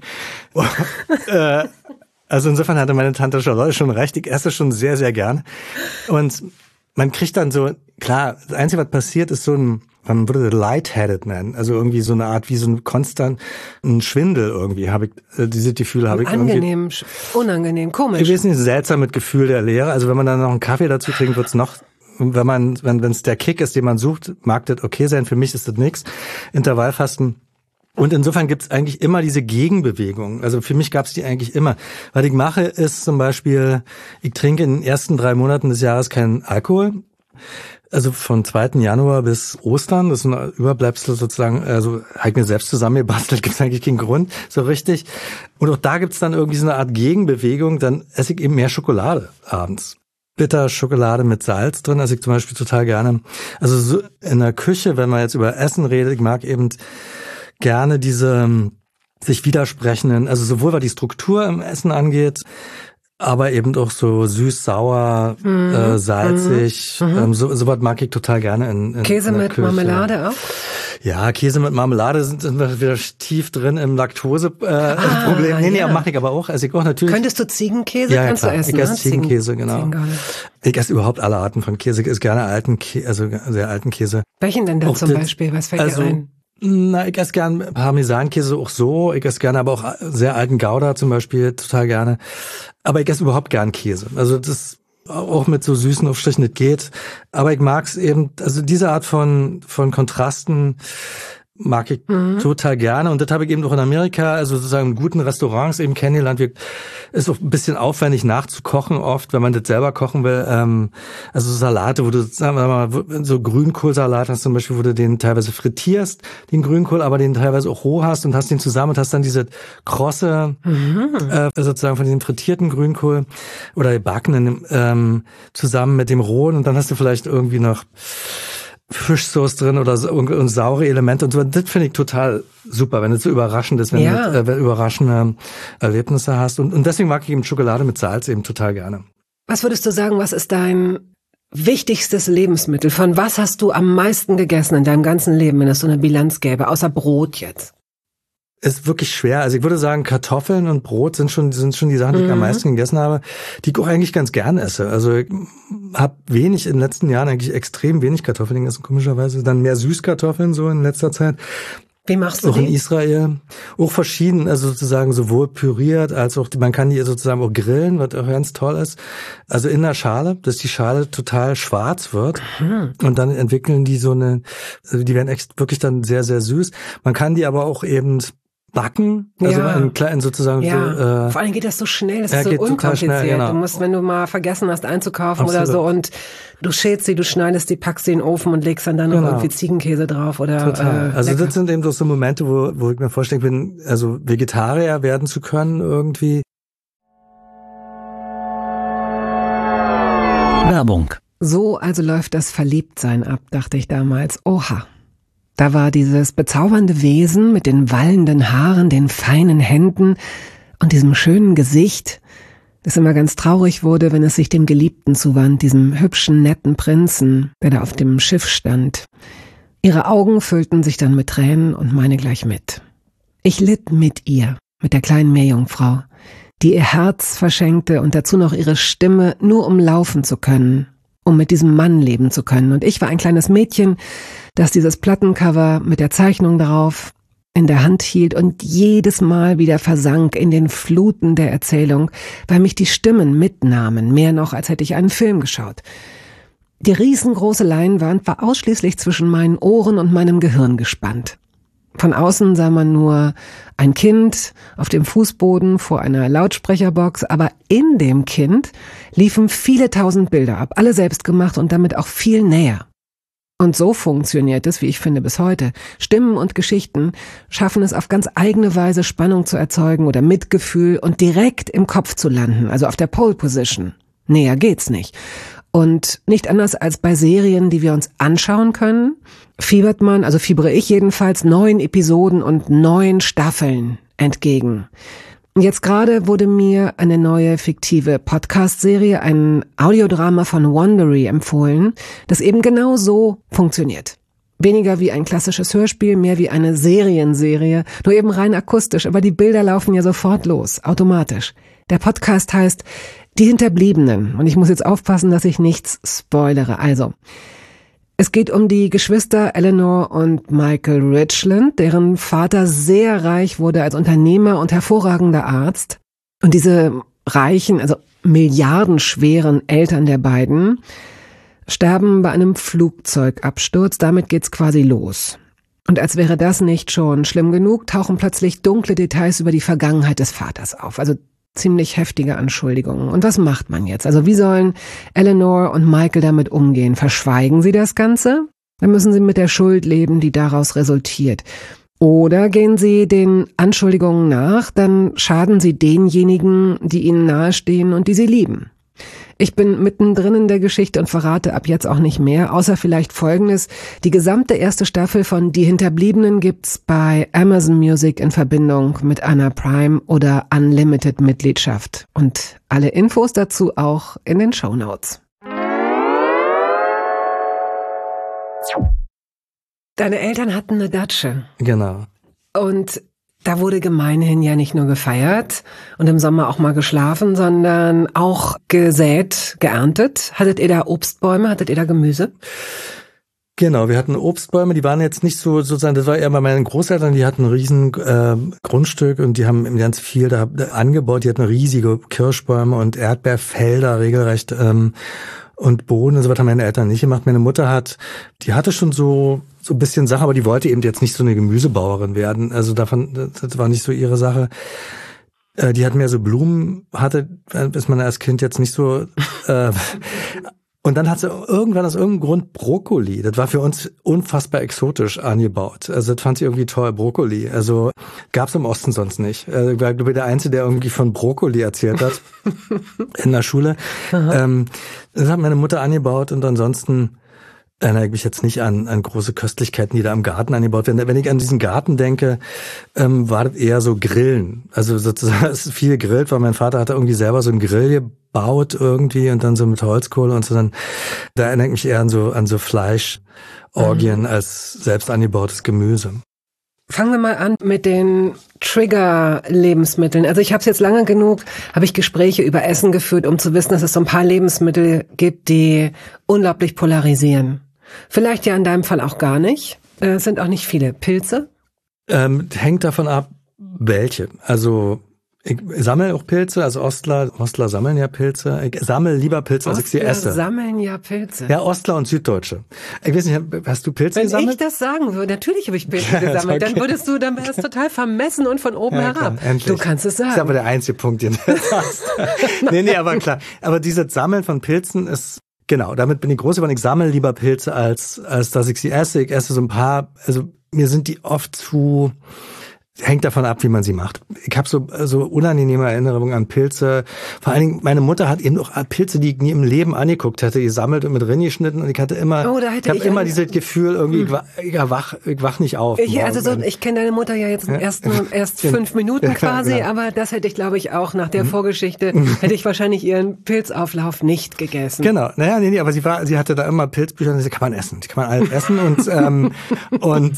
Also insofern hatte meine Tante Charlotte schon recht, ich esse schon sehr, sehr gern. Und man kriegt dann so, klar, das Einzige, was passiert, ist man würde das lightheaded nennen. Also irgendwie so eine Art wie so ein Schwindel irgendwie, diese Gefühle habe ich irgendwie. Angenehm, unangenehm, komisch. Ich weiß nicht, seltsam mit Gefühl der Leere. Also wenn man dann noch einen Kaffee dazu trinkt, wird's noch, wenn es der Kick ist, den man sucht, mag das okay sein. Für mich ist das nix. Intervallfasten. Und insofern gibt's eigentlich immer diese Gegenbewegung. Also für mich gab's die eigentlich immer. Was ich mache, ist zum Beispiel, ich trinke in den ersten 3 Monaten des Jahres keinen Alkohol. Also von 2. Januar bis Ostern, das ist ein Überbleibsel sozusagen, also habe ich mir selbst zusammengebastelt, gibt's eigentlich keinen Grund, so richtig. Und auch da gibt's dann irgendwie so eine Art Gegenbewegung, dann esse ich eben mehr Schokolade abends. Bitterschokolade mit Salz drin, esse ich zum Beispiel total gerne. Also so in der Küche, wenn man jetzt über Essen redet, ich mag eben gerne diese sich widersprechenden, also sowohl was die Struktur im Essen angeht, aber eben auch so süß, sauer, salzig, sowas mag ich total gerne in Käse in der mit Küche. Marmelade auch? Ja, Käse mit Marmelade sind wir wieder tief drin im Laktose-Problem. Nee, ja. mache ich aber auch. Esse ich auch natürlich. Könntest du Ziegenkäse? Ja, Kannst klar. du essen? Ich esse Ziegenkäse, genau. Ziegengarne. Ich esse überhaupt alle Arten von Käse. Ich esse gerne also sehr alten Käse. Welchen denn da auch zum Beispiel? Was fällt dir ein? Na, ich esse gern Parmesankäse auch so. Ich esse gerne aber auch sehr alten Gouda zum Beispiel total gerne. Aber ich esse überhaupt gern Käse. Also das auch mit so süßen Aufstrichen, das geht. Aber ich mag's eben, also diese Art von Kontrasten mag ich total gerne. Und das habe ich eben auch in Amerika, also sozusagen in guten Restaurants eben kennengelernt. Ist auch ein bisschen aufwendig nachzukochen oft, wenn man das selber kochen will. Also Salate, wo du, sagen wir mal, so Grünkohlsalat hast zum Beispiel, wo du den teilweise frittierst, den Grünkohl, aber den teilweise auch roh hast und hast den zusammen und hast dann diese krosse, sozusagen von diesem frittierten Grünkohl oder gebackenen zusammen mit dem rohen und dann hast du vielleicht irgendwie noch Fischsoße drin oder so, und saure Elemente und so. Das finde ich total super, wenn es so überraschend ist, wenn du überraschende Erlebnisse hast. Und deswegen mag ich eben Schokolade mit Salz eben total gerne. Was würdest du sagen, was ist dein wichtigstes Lebensmittel? Von was hast du am meisten gegessen in deinem ganzen Leben, wenn es so eine Bilanz gäbe, außer Brot jetzt? Ist wirklich schwer. Also ich würde sagen, Kartoffeln und Brot sind schon die Sachen, die ich am meisten gegessen habe, die ich auch eigentlich ganz gerne esse. Also ich habe in den letzten Jahren eigentlich extrem wenig Kartoffeln gegessen, komischerweise. Dann mehr Süßkartoffeln so in letzter Zeit. Wie machst du auch die? Auch in Israel. Auch verschieden, also sozusagen sowohl püriert, als auch, man kann die sozusagen auch grillen, was auch ganz toll ist. Also in der Schale, dass die Schale total schwarz wird. Und dann entwickeln die also die werden echt wirklich dann sehr, sehr süß. Man kann die aber auch eben backen, also in kleinen sozusagen so. Vor allem geht das so schnell, das ist so unkompliziert. Schnell, genau. Du musst, wenn du mal vergessen hast einzukaufen oder so und du schälst sie, du schneidest die, packst sie in den Ofen und legst dann noch irgendwie Ziegenkäse drauf oder. Total. Also das sind eben doch so Momente, wo ich mir vorstellen bin, also Vegetarier werden zu können irgendwie. Werbung. So also läuft das Verliebtsein ab, dachte ich damals. Oha. Da war dieses bezaubernde Wesen mit den wallenden Haaren, den feinen Händen und diesem schönen Gesicht, das immer ganz traurig wurde, wenn es sich dem Geliebten zuwand, diesem hübschen, netten Prinzen, der da auf dem Schiff stand. Ihre Augen füllten sich dann mit Tränen und meine gleich mit. Ich litt mit ihr, mit der kleinen Meerjungfrau, die ihr Herz verschenkte und dazu noch ihre Stimme, nur um laufen zu können, um mit diesem Mann leben zu können. Und ich war ein kleines Mädchen, das dieses Plattencover mit der Zeichnung darauf in der Hand hielt und jedes Mal wieder versank in den Fluten der Erzählung, weil mich die Stimmen mitnahmen, mehr noch, als hätte ich einen Film geschaut. Die riesengroße Leinwand war ausschließlich zwischen meinen Ohren und meinem Gehirn gespannt. Von außen sah man nur ein Kind auf dem Fußboden vor einer Lautsprecherbox, aber in dem Kind liefen viele tausend Bilder ab, alle selbst gemacht und damit auch viel näher. Und so funktioniert es, wie ich finde, bis heute. Stimmen und Geschichten schaffen es auf ganz eigene Weise, Spannung zu erzeugen oder Mitgefühl und direkt im Kopf zu landen, also auf der Pole Position. Näher geht's nicht. Und nicht anders als bei Serien, die wir uns anschauen können, fiebere ich jedenfalls 9 Episoden und 9 Staffeln entgegen. Jetzt gerade wurde mir eine neue fiktive Podcast-Serie, ein Audiodrama von Wondery empfohlen, das eben genau so funktioniert. Weniger wie ein klassisches Hörspiel, mehr wie eine Serienserie, nur eben rein akustisch, aber die Bilder laufen ja sofort los, automatisch. Der Podcast heißt Die Hinterbliebenen und ich muss jetzt aufpassen, dass ich nichts spoilere. Also, es geht um die Geschwister Eleanor und Michael Richland, deren Vater sehr reich wurde als Unternehmer und hervorragender Arzt. Und diese reichen, also milliardenschweren Eltern der beiden sterben bei einem Flugzeugabsturz. Damit geht's quasi los. Und als wäre das nicht schon schlimm genug, tauchen plötzlich dunkle Details über die Vergangenheit des Vaters auf. Also ziemlich heftige Anschuldigungen. Und was macht man jetzt? Also wie sollen Eleanor und Michael damit umgehen? Verschweigen sie das Ganze? Dann müssen sie mit der Schuld leben, die daraus resultiert. Oder gehen sie den Anschuldigungen nach, dann schaden sie denjenigen, die ihnen nahestehen und die sie lieben. Ich bin mittendrin in der Geschichte und verrate ab jetzt auch nicht mehr, außer vielleicht Folgendes. Die gesamte erste Staffel von Die Hinterbliebenen gibt's bei Amazon Music in Verbindung mit Anna Prime oder Unlimited Mitgliedschaft. Und alle Infos dazu auch in den Shownotes. Deine Eltern hatten eine Datsche. Genau. Und da wurde gemeinhin ja nicht nur gefeiert und im Sommer auch mal geschlafen, sondern auch gesät, geerntet. Hattet ihr da Obstbäume, hattet ihr da Gemüse? Genau, wir hatten Obstbäume, die waren jetzt nicht so sozusagen, das war eher bei meinen Großeltern, die hatten ein riesen Grundstück und die haben ganz viel da angebaut, die hatten riesige Kirschbäume und Erdbeerfelder regelrecht und Bohnen und so was haben meine Eltern nicht gemacht. Meine Mutter die hatte schon so so ein bisschen Sache, aber die wollte eben jetzt nicht so eine Gemüsebauerin werden. Also das war nicht so ihre Sache. Die hat mehr so Blumen, ist man als Kind jetzt nicht so. Und dann hat sie irgendwann aus irgendeinem Grund Brokkoli. Das war für uns unfassbar exotisch angebaut. Also das fand sie irgendwie toll, Brokkoli. Also gab's im Osten sonst nicht. Ich war, glaube ich, der Einzige, der irgendwie von Brokkoli erzählt hat in der Schule. Das hat meine Mutter angebaut und ansonsten erinnere ich mich jetzt nicht an große Köstlichkeiten, die da im Garten angebaut werden. Wenn ich an diesen Garten denke, war das eher so Grillen. Also sozusagen, es ist viel gegrillt, weil mein Vater hatte irgendwie selber so einen Grill gebaut irgendwie und dann so mit Holzkohle und so. Da erinnere ich mich eher an so Fleischorgien als selbst angebautes Gemüse. Fangen wir mal an mit den Trigger-Lebensmitteln. Also ich habe es jetzt lange genug, habe ich Gespräche über Essen geführt, um zu wissen, dass es so ein paar Lebensmittel gibt, die unglaublich polarisieren. Vielleicht ja in deinem Fall auch gar nicht. Es sind auch nicht viele. Pilze? Hängt davon ab, welche. Also ich sammle auch Pilze, also Ostler sammeln ja Pilze. Ich sammle lieber Pilze, als ich sie esse. Ostler sammeln ja Pilze. Ja, Ostler und Süddeutsche. Ich weiß nicht, hast du Pilze gesammelt? Wenn ich das sagen würde, natürlich habe ich Pilze gesammelt. Okay. Dann wär's total vermessen und von oben herab. Klar, du kannst es sagen. Das ist aber der einzige Punkt, den du hast. Nee, aber klar. Aber dieses Sammeln von Pilzen ist, genau, damit bin ich groß geworden. Ich sammle lieber Pilze, als dass ich sie esse. Ich esse so ein paar, also mir sind die oft zu... Hängt davon ab, wie man sie macht. Ich habe so unangenehme Erinnerungen an Pilze. Vor allen Dingen, meine Mutter hat eben auch Pilze, die ich nie im Leben angeguckt hätte, gesammelt und mit drin geschnitten. Und ich hatte immer, immer dieses Gefühl, irgendwie, ich wach nicht auf. Ich kenne deine Mutter ja jetzt erst 5 Minuten quasi, genau. Aber das hätte ich, glaube ich, auch nach der Vorgeschichte, hätte ich wahrscheinlich ihren Pilzauflauf nicht gegessen. Genau, aber sie hatte da immer Pilzbücher und sie kann man essen. Die kann man alles essen und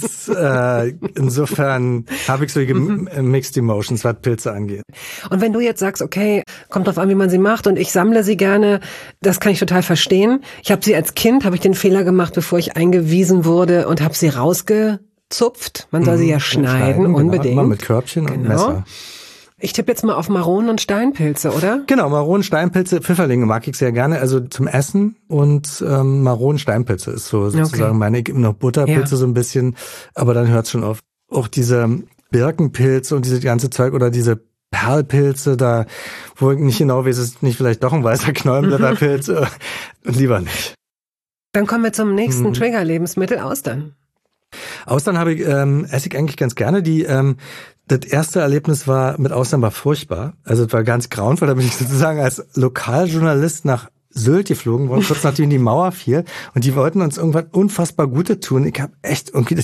insofern habe ich so Mixed Emotions, was Pilze angeht. Und wenn du jetzt sagst, okay, kommt drauf an, wie man sie macht und ich sammle sie gerne, das kann ich total verstehen. Ich habe sie als Kind, habe ich den Fehler gemacht, bevor ich eingewiesen wurde und habe sie rausgezupft. Man soll sie ja schneiden, unbedingt. Genau, immer mit Körbchen und Messer. Ich tippe jetzt mal auf Maronen und Steinpilze, oder? Genau, Maronen, Steinpilze, Pfifferlinge mag ich sehr gerne, also zum Essen und Maronen, Steinpilze ist so sozusagen meine, ich noch Butterpilze so ein bisschen, aber dann hört's schon auf. Auch diese Birkenpilze und diese ganze Zeug oder diese Perlpilze, da, wo ich nicht genau weiß, ist nicht vielleicht doch ein weißer Knollenblätterpilz, lieber nicht. Dann kommen wir zum nächsten Trigger-Lebensmittel, Austern. Austern esse ich eigentlich ganz gerne. Das erste Erlebnis mit Austern war furchtbar. Also es war ganz grauenvoll. Da bin ich sozusagen als Lokaljournalist nach Sylt geflogen worden, kurz nachdem die Mauer fiel. Und die wollten uns irgendwann unfassbar Gute tun. Ich habe echt irgendwie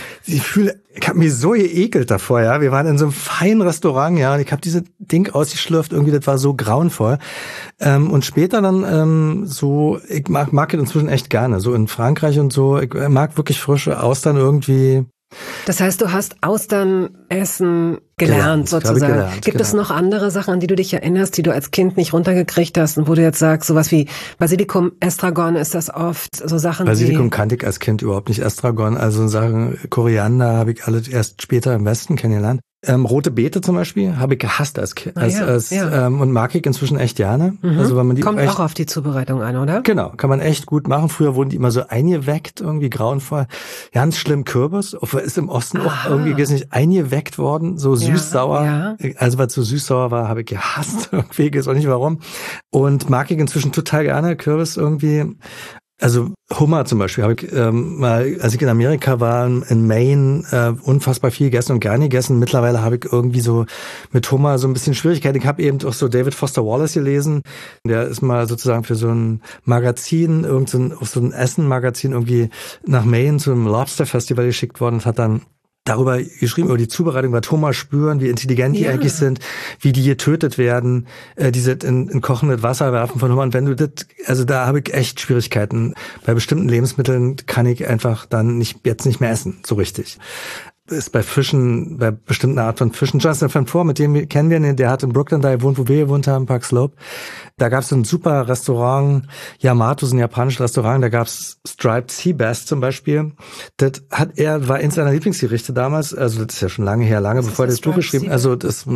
ich habe mich so geekelt davor, ja. Wir waren in so einem feinen Restaurant, ja, und ich habe dieses Ding ausgeschlürft, irgendwie, das war so grauenvoll. Und später dann ich mag das inzwischen echt gerne. So in Frankreich und so, ich mag wirklich frische Austern irgendwie. Das heißt, du hast Austern essen gelernt sozusagen. Gibt es noch andere Sachen, an die du dich erinnerst, die du als Kind nicht runtergekriegt hast und wo du jetzt sagst, sowas wie Basilikum, Estragon, ist das oft so Sachen? Basilikum kannte ich als Kind überhaupt nicht, Estragon, also Sachen, Koriander habe ich alles erst später im Westen kennengelernt. Rote Beete zum Beispiel habe ich gehasst als Kind und mag ich inzwischen echt gerne. Also wenn man die kommt auch auf die Zubereitung an, oder? Genau, kann man echt gut machen. Früher wurden die immer so eingeweckt, irgendwie grauenvoll. Ganz schlimm Kürbis, ist im Osten auch irgendwie nicht eingeweckt worden, so süß-sauer. Ja. Also was so süß-sauer war, habe ich gehasst. Irgendwie, weiß auch nicht warum. Und mag ich inzwischen total gerne Kürbis irgendwie. Also Hummer zum Beispiel habe ich mal, als ich in Amerika war, in Maine, unfassbar viel gegessen und gerne gegessen. Mittlerweile habe ich irgendwie so mit Hummer so ein bisschen Schwierigkeiten. Ich habe eben auch so David Foster Wallace gelesen. Der ist mal sozusagen für so ein Magazin, so ein Essen-Magazin irgendwie nach Maine zum Lobster Festival geschickt worden und hat dann darüber geschrieben, über die Zubereitung, was Hummer spüren, wie intelligent die eigentlich sind, wie die getötet werden, diese in kochendes Wasser werfen von Hummer. Und wenn du das, also da habe ich echt Schwierigkeiten. Bei bestimmten Lebensmitteln kann ich einfach dann jetzt nicht mehr essen, so richtig. Ist bei Fischen, bei bestimmten Art von Fischen. Jonathan Van Voor, mit dem kennen wir ihn, der hat in Brooklyn da gewohnt, wo wir gewohnt haben, Park Slope. Da gab es ein super Restaurant, Yamato ist ein japanisches Restaurant, da gab es Striped Sea Bass zum Beispiel. War eins seiner Lieblingsgerichte damals, also das ist ja schon lange her, bevor er das Buch geschrieben, also das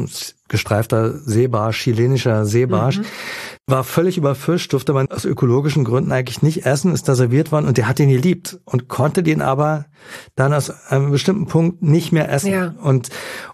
gestreifter Seebarsch, chilenischer Seebarsch, war völlig überfischt, durfte man aus ökologischen Gründen eigentlich nicht essen, ist da serviert worden und der hat den geliebt und konnte den aber dann aus einem bestimmten Punkt nicht mehr essen. Ja. Und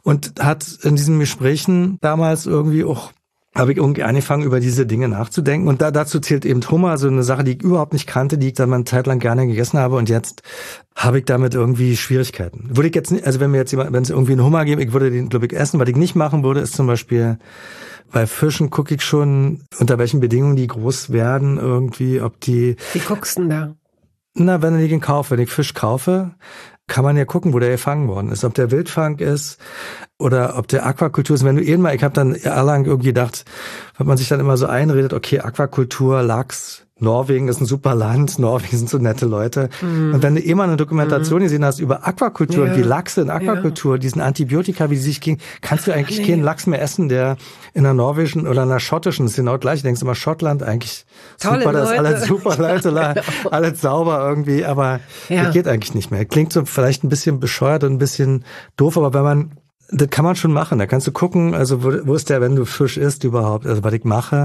hat in diesen Gesprächen damals irgendwie auch habe ich irgendwie angefangen, über diese Dinge nachzudenken. Und dazu zählt eben Hummer, so eine Sache, die ich überhaupt nicht kannte, die ich dann mal eine Zeit lang gerne gegessen habe. Und jetzt habe ich damit irgendwie Schwierigkeiten. Würde ich jetzt nicht, also wenn es irgendwie einen Hummer gäbe, ich würde den, glaube ich, essen. Was ich nicht machen würde, ist zum Beispiel, bei Fischen gucke ich schon, unter welchen Bedingungen die groß werden, irgendwie, ob die... Wie guckst du denn da? Na, wenn ich Fisch kaufe, kann man ja gucken, wo der gefangen worden ist. Ob der Wildfang ist oder ob der Aquakultur ist. Ich habe dann jahrelang irgendwie gedacht, wenn man sich dann immer so einredet, okay, Aquakultur, Lachs, Norwegen ist ein super Land, Norwegen sind so nette Leute. Und wenn du mal eine Dokumentation gesehen hast über Aquakultur und die Lachse in Aquakultur, diesen Antibiotika, wie sie sich gegen, kannst du eigentlich keinen Lachs mehr essen, der in einer norwegischen oder einer schottischen, das ist genau gleich, du denkst immer Schottland, eigentlich tolle super, Leute. das ist alles super Leute, alles sauber irgendwie, aber das geht eigentlich nicht mehr. Klingt so vielleicht ein bisschen bescheuert und ein bisschen doof, aber das kann man schon machen. Da kannst du gucken, also wo ist der, wenn du Fisch isst überhaupt? Also was ich mache,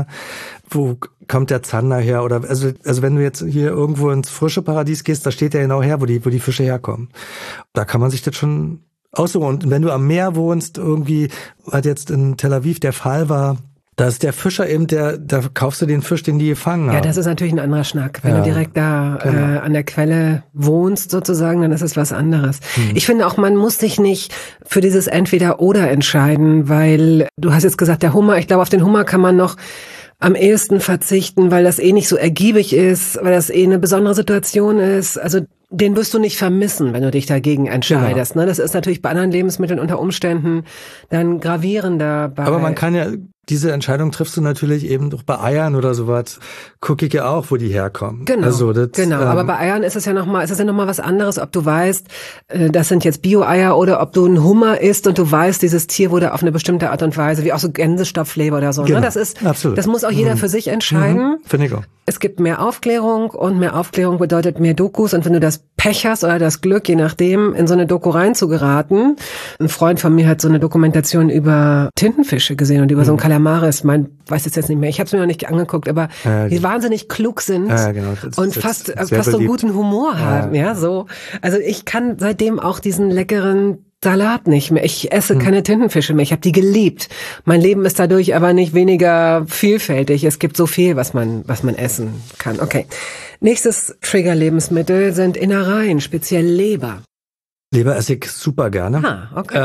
wo kommt der Zander her? Oder also wenn du jetzt hier irgendwo ins frische Paradies gehst, da steht der genau her, wo die Fische herkommen. Da kann man sich das schon aussuchen. Und wenn du am Meer wohnst, irgendwie, was jetzt in Tel Aviv der Fall war, da ist der Fischer eben, da kaufst du den Fisch, den die gefangen haben. Ja, das ist natürlich ein anderer Schnack. Wenn du direkt da an der Quelle wohnst sozusagen, dann ist es was anderes. Ich finde auch, man muss sich nicht für dieses Entweder-Oder entscheiden, weil du hast jetzt gesagt, der Hummer, ich glaube, auf den Hummer kann man noch am ehesten verzichten, weil das nicht so ergiebig ist, weil das eine besondere Situation ist. Also den wirst du nicht vermissen, wenn du dich dagegen entscheidest. Ne? Das ist natürlich bei anderen Lebensmitteln unter Umständen dann gravierender. Aber man kann ja, diese Entscheidung triffst du natürlich eben doch bei Eiern oder sowas. Gucke ich ja auch, wo die herkommen. Genau, also aber bei Eiern ist es ja nochmal was anderes, ob du weißt, das sind jetzt Bio-Eier oder ob du einen Hummer isst und du weißt, dieses Tier wurde auf eine bestimmte Art und Weise, wie auch so Gänsestopfleber oder so. Genau, Ne? Das ist, absolut. Das muss auch jeder für sich entscheiden. Finde ich auch. Es gibt mehr Aufklärung und mehr Aufklärung bedeutet mehr Dokus und wenn du das Pech hast oder das Glück, je nachdem, in so eine Doku reinzugeraten. Ein Freund von mir hat so eine Dokumentation über Tintenfische gesehen und über so einen Kalamaris, weiß jetzt nicht mehr, ich habe es mir noch nicht angeguckt, aber die wahnsinnig klug sind genau. und fast so einen guten Humor haben, ja, so. Also ich kann seitdem auch diesen leckeren Salat nicht mehr. Ich esse keine Tintenfische mehr. Ich habe die geliebt. Mein Leben ist dadurch aber nicht weniger vielfältig. Es gibt so viel, was man essen kann. Okay. Nächstes Trigger-Lebensmittel sind Innereien, speziell Leber. Leber esse ich super gerne. Okay.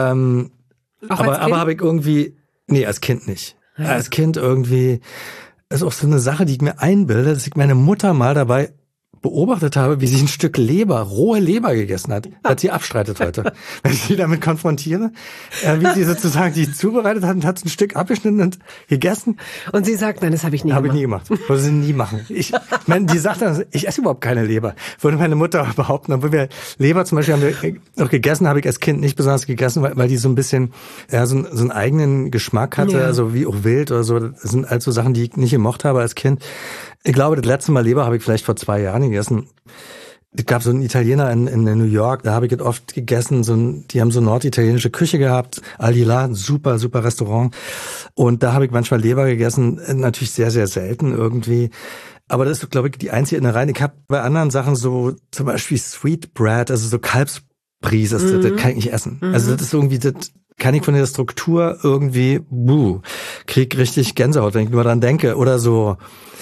Aber habe ich irgendwie, nee, als Kind nicht. Ja. Als Kind irgendwie, ist auch so eine Sache, die ich mir einbilde, dass ich meine Mutter mal dabei beobachtet habe, wie sie ein Stück rohe Leber gegessen hat, dass sie abstreitet heute. Wenn ich sie damit konfrontiere, wie sie sozusagen die zubereitet hat und hat ein Stück abgeschnitten und gegessen. Und sie sagt, nein, das habe ich nie gemacht. Habe ich nie gemacht. Würde sie nie machen. Die sagt dann, ich esse überhaupt keine Leber. Würde meine Mutter behaupten. Obwohl wir Leber zum Beispiel haben wir noch gegessen, habe ich als Kind nicht besonders gegessen, weil die so ein bisschen, so einen eigenen Geschmack hatte, also wie auch wild oder so. Das sind also Sachen, die ich nicht gemocht habe als Kind. Ich glaube, das letzte Mal Leber habe ich vielleicht vor 2 Jahren gegessen. Es gab so einen Italiener in New York, da habe ich das oft gegessen. Die haben so norditalienische Küche gehabt. Al Hilal, ein super, super Restaurant. Und da habe ich manchmal Leber gegessen. Natürlich sehr, sehr selten irgendwie. Aber das ist, glaube ich, die einzige Innereien. Ich habe bei anderen Sachen so zum Beispiel Sweetbread, also so Kalbsbries, das kann ich nicht essen. Also das ist irgendwie, das kann ich von der Struktur irgendwie, krieg richtig Gänsehaut, wenn ich nur dran denke. Oder so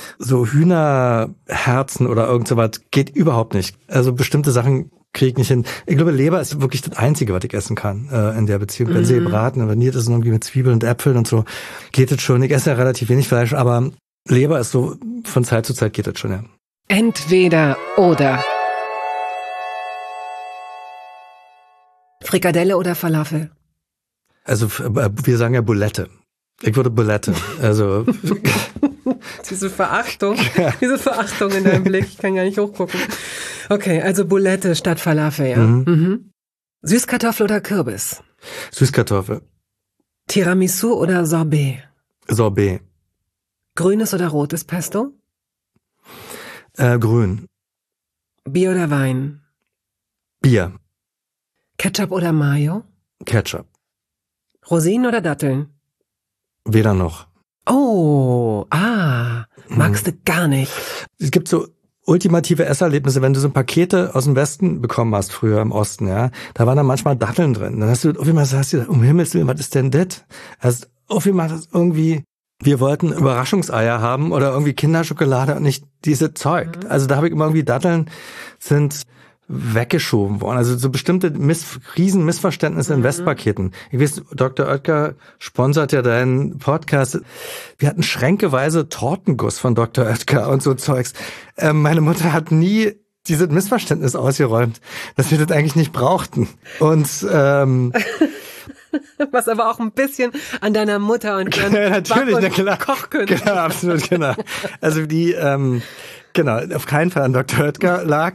Hühnerherzen oder irgend sowas geht überhaupt nicht. Also bestimmte Sachen kriege ich nicht hin. Ich glaube, Leber ist wirklich das Einzige, was ich essen kann in der Beziehung. Wenn sie gebraten, paniert ist irgendwie mit Zwiebeln und Äpfeln und so, geht es schon. Ich esse ja relativ wenig Fleisch, aber Leber ist so, von Zeit zu Zeit geht das schon, ja. Entweder oder. Frikadelle oder Falafel? Also wir sagen ja Bulette. Ich würde Bulette. Also Diese Verachtung in deinem Blick, ich kann gar nicht hochgucken. Okay, also Bulette statt Falafel, ja. Süßkartoffel oder Kürbis? Süßkartoffel. Tiramisu oder Sorbet? Sorbet. Grünes oder rotes Pesto? Grün. Bier oder Wein? Bier. Ketchup oder Mayo? Ketchup. Rosinen oder Datteln? Weder noch. Oh, magst du gar nicht. Es gibt so ultimative Esserlebnisse, wenn du so Pakete aus dem Westen bekommen hast, früher im Osten, ja. Da waren dann manchmal Datteln drin. Dann hast du auf einmal gesagt, um Himmels Willen, was ist denn das? Also auf einmal das irgendwie, wir wollten Überraschungseier haben oder irgendwie Kinderschokolade und nicht diese Zeug. Also da habe ich immer irgendwie Datteln sind weggeschoben worden. Also so bestimmte Riesenmissverständnisse in Westpaketen. Ich weiß, Dr. Oetker sponsert ja deinen Podcast. Wir hatten schränkeweise Tortenguss von Dr. Oetker und so Zeugs. Meine Mutter hat nie dieses Missverständnis ausgeräumt, dass wir das eigentlich nicht brauchten. Und was aber auch ein bisschen an deiner Mutter und ihren Kochkünsten. Genau, absolut, genau. Also die, genau, auf keinen Fall an Dr. Oetker lag.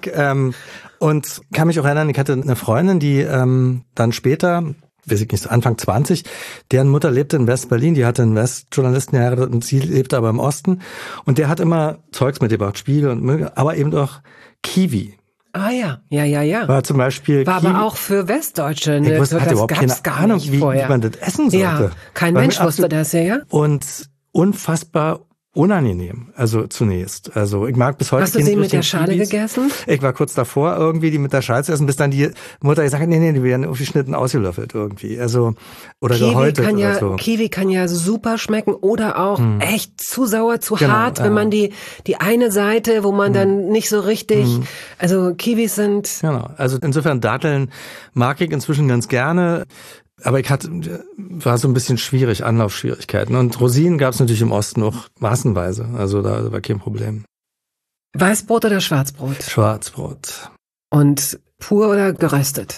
Und kann mich auch erinnern, ich hatte eine Freundin, die dann später, weiß ich nicht, so Anfang 20, deren Mutter lebte in West-Berlin, die hatte einen Westjournalisten geheiratet und sie lebte aber im Osten. Und der hat immer Zeugs mitgebracht, Spiegel und Müll, aber eben auch Kiwi. Ah ja. War zum Beispiel War Kiwi. Aber auch für Westdeutsche. Ich hatte überhaupt keine Ahnung, wie man das essen sollte. Ja, kein Mensch wusste das, ja. Und unfassbar unangenehm, also zunächst. Also ich mag bis heute. Hast du sie mit der Schale Kiwis gegessen? Ich war kurz davor, irgendwie die mit der Schale zu essen, bis dann die Mutter gesagt hat, nee, die werden aufgeschnitten, ausgelöffelt irgendwie. Also, oder gehäutet oder so. Kiwi kann ja super schmecken oder auch echt zu sauer, zu hart, wenn man die eine Seite, wo man dann nicht so richtig, also Kiwis sind... Genau, also insofern Datteln mag ich inzwischen ganz gerne. Aber war so ein bisschen schwierig, Anlaufschwierigkeiten. Und Rosinen gab es natürlich im Osten noch massenweise. Also da war kein Problem. Weißbrot oder Schwarzbrot? Schwarzbrot. Und pur oder geröstet?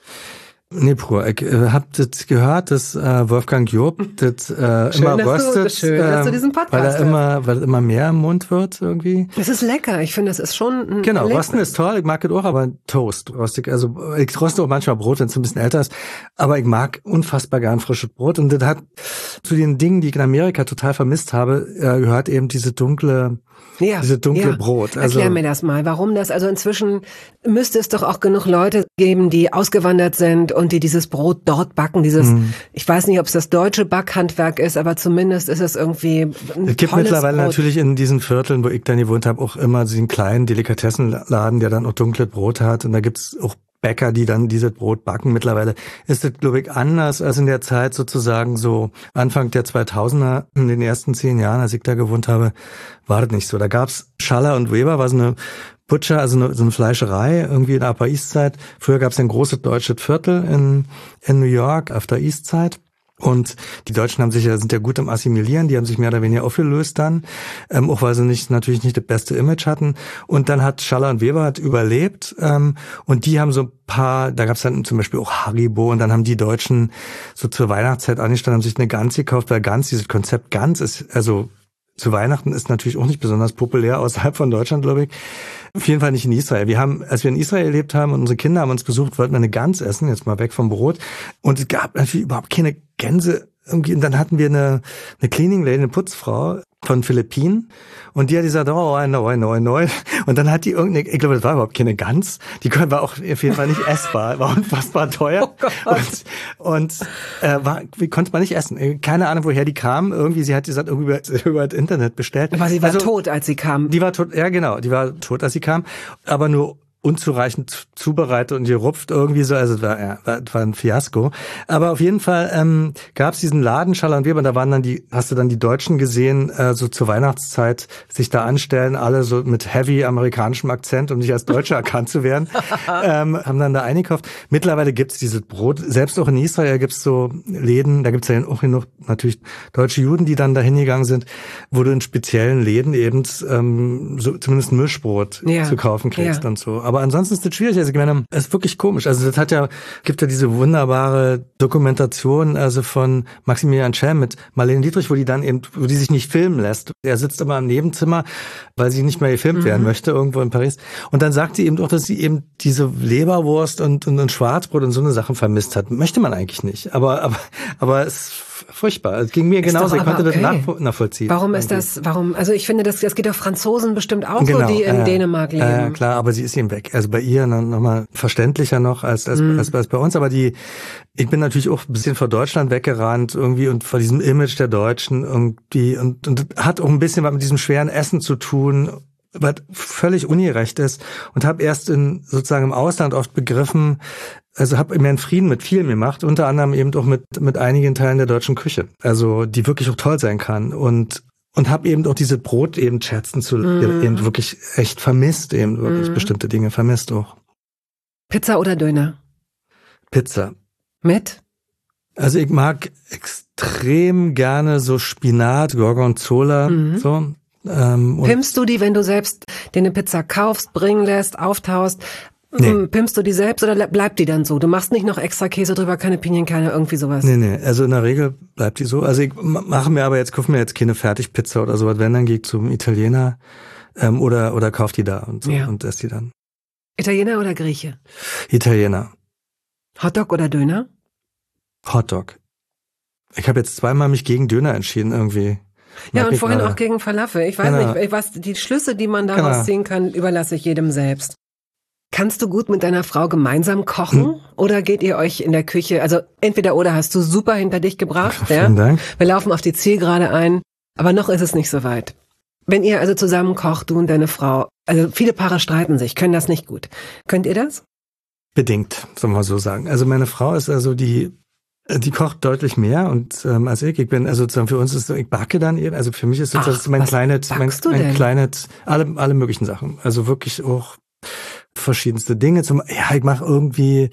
Nee, pur. Ich hab das gehört, dass Wolfgang Job das immer röstet. Schön, dass du diesen Podcast weil immer mehr im Mund wird irgendwie. Es ist lecker. Ich finde, das ist schon Genau, Rösten ist toll. Ich mag das auch, aber Toast röstig. Also ich röste auch manchmal Brot, wenn es ein bisschen älter ist. Aber ich mag unfassbar gern frisches Brot. Und das hat zu den Dingen, die ich in Amerika total vermisst habe, gehört eben diese dunkle Brot. Also, erklär mir das mal, warum das, also inzwischen müsste es doch auch genug Leute geben, die ausgewandert sind und die dieses Brot dort backen, ich weiß nicht, ob es das deutsche Backhandwerk ist, aber zumindest ist es irgendwie ein Es gibt mittlerweile Brot. Natürlich in diesen Vierteln, wo ich dann gewohnt habe, auch immer diesen kleinen Delikatessenladen, der dann auch dunkles Brot hat, und da gibt's auch Bäcker, die dann dieses Brot backen. Mittlerweile ist es, glaube ich, anders als in der Zeit sozusagen so Anfang der 2000er, in den ersten 10 Jahren, als ich da gewohnt habe, war das nicht so. Da gab's Schaller und Weber, war so eine Butcher, also so eine Fleischerei, irgendwie in der Upper East Side. Früher gab's ein großes deutsches Viertel in New York, auf der East Side. Und die Deutschen sind ja gut im Assimilieren, die haben sich mehr oder weniger aufgelöst dann, auch weil sie natürlich nicht das beste Image hatten. Und dann hat Schaller und Weber überlebt, und die haben so ein paar, da gab's dann zum Beispiel auch Haribo, und dann haben die Deutschen so zur Weihnachtszeit angestanden, haben sich eine Gans gekauft, weil Gans, dieses Konzept Gans ist, also zu Weihnachten ist natürlich auch nicht besonders populär außerhalb von Deutschland, glaube ich. Auf jeden Fall nicht in Israel. Als wir in Israel gelebt haben und unsere Kinder haben uns besucht, wollten wir eine Gans essen, jetzt mal weg vom Brot. Und es gab natürlich überhaupt keine Gänse irgendwie. Und dann hatten wir eine Cleaning Lady, eine Putzfrau von Philippinen. Und die hat gesagt, neu. Und dann hat die ich glaube, das war überhaupt keine Gans. Die war auch auf jeden Fall nicht essbar, war unfassbar teuer. Oh und konnte man nicht essen. Keine Ahnung, woher die kam. Irgendwie, sie hat gesagt, irgendwie über das Internet bestellt. Aber sie war tot, als sie kam. Die war tot, ja genau, die war tot, als sie kam. Aber nur unzureichend zubereitet und gerupft irgendwie so, also war ein Fiasko. Aber auf jeden Fall gab es diesen Laden Schaller und Weber, und da hast du dann die Deutschen gesehen, so zur Weihnachtszeit sich da anstellen, alle so mit heavy amerikanischem Akzent, um nicht als Deutsche erkannt zu werden, haben dann da eingekauft. Mittlerweile gibt's dieses Brot, selbst auch in Israel gibt's so Läden, da gibt's ja auch genug natürlich deutsche Juden, die dann da hingegangen sind, wo du in speziellen Läden eben so zumindest ein Mischbrot zu kaufen kriegst und so. Aber ansonsten ist das schwierig. Also ich meine, es ist wirklich komisch. Also das gibt ja diese wunderbare Dokumentation, also von Maximilian Schell mit Marlene Dietrich, wo die sich nicht filmen lässt. Er sitzt immer im Nebenzimmer, weil sie nicht mehr gefilmt werden möchte, irgendwo in Paris. Und dann sagt sie eben auch, dass sie eben diese Leberwurst und Schwarzbrot und so eine Sachen vermisst hat. Möchte man eigentlich nicht. Aber es ist furchtbar. Es ging mir genauso. Ich konnte das nachvollziehen. Warum ist das, also ich finde, das geht doch Franzosen bestimmt auch so, die in Dänemark leben. Klar, aber sie ist eben weg. also bei ihr noch mal verständlicher noch als bei uns, aber ich bin natürlich auch ein bisschen vor Deutschland weggerannt irgendwie und vor diesem Image der Deutschen irgendwie und hat auch ein bisschen was mit diesem schweren Essen zu tun, was völlig ungerecht ist, und habe erst sozusagen im Ausland oft begriffen, also habe immer einen Frieden mit vielen gemacht, unter anderem eben auch mit einigen Teilen der deutschen Küche, also die wirklich auch toll sein kann, und habe eben auch diese Brot eben schätzen zu eben wirklich echt vermisst, eben wirklich bestimmte Dinge vermisst auch. Pizza oder Döner? Pizza. Mit? Also ich mag extrem gerne so Spinat, Gorgonzola, so. Pimpst du die, wenn du selbst dir eine Pizza kaufst, bringen lässt, auftaust? Nee. Pimpst du die selbst oder bleibt die dann so? Du machst nicht noch extra Käse drüber, keine Pinienkerne, irgendwie sowas? Nee, also in der Regel bleibt die so. Also ich kaufe mir jetzt keine Fertigpizza oder sowas. Wenn, dann gehe ich zum Italiener oder kauf die da und so und esse die dann. Italiener oder Grieche? Italiener. Hotdog oder Döner? Hotdog. Ich habe jetzt zweimal mich gegen Döner entschieden irgendwie. Ja, und vorhin auch gegen Falafel. Ich weiß nicht, was die Schlüsse, die man daraus ziehen kann, überlasse ich jedem selbst. Kannst du gut mit deiner Frau gemeinsam kochen oder geht ihr euch in der Küche, also entweder oder hast du super hinter dich gebracht, Vielen Dank. Wir laufen auf die Zielgerade ein, aber noch ist es nicht so weit. Wenn ihr also zusammen kocht, du und deine Frau, also viele Paare streiten sich, können das nicht gut. Könnt ihr das? Bedingt, soll man so sagen. Also meine Frau ist also die kocht deutlich mehr und als ich bin, also sozusagen für uns ist so, ich backe dann eben, also für mich ist sozusagen mein kleines, alle möglichen Sachen, also wirklich auch verschiedenste Dinge. Ich mache irgendwie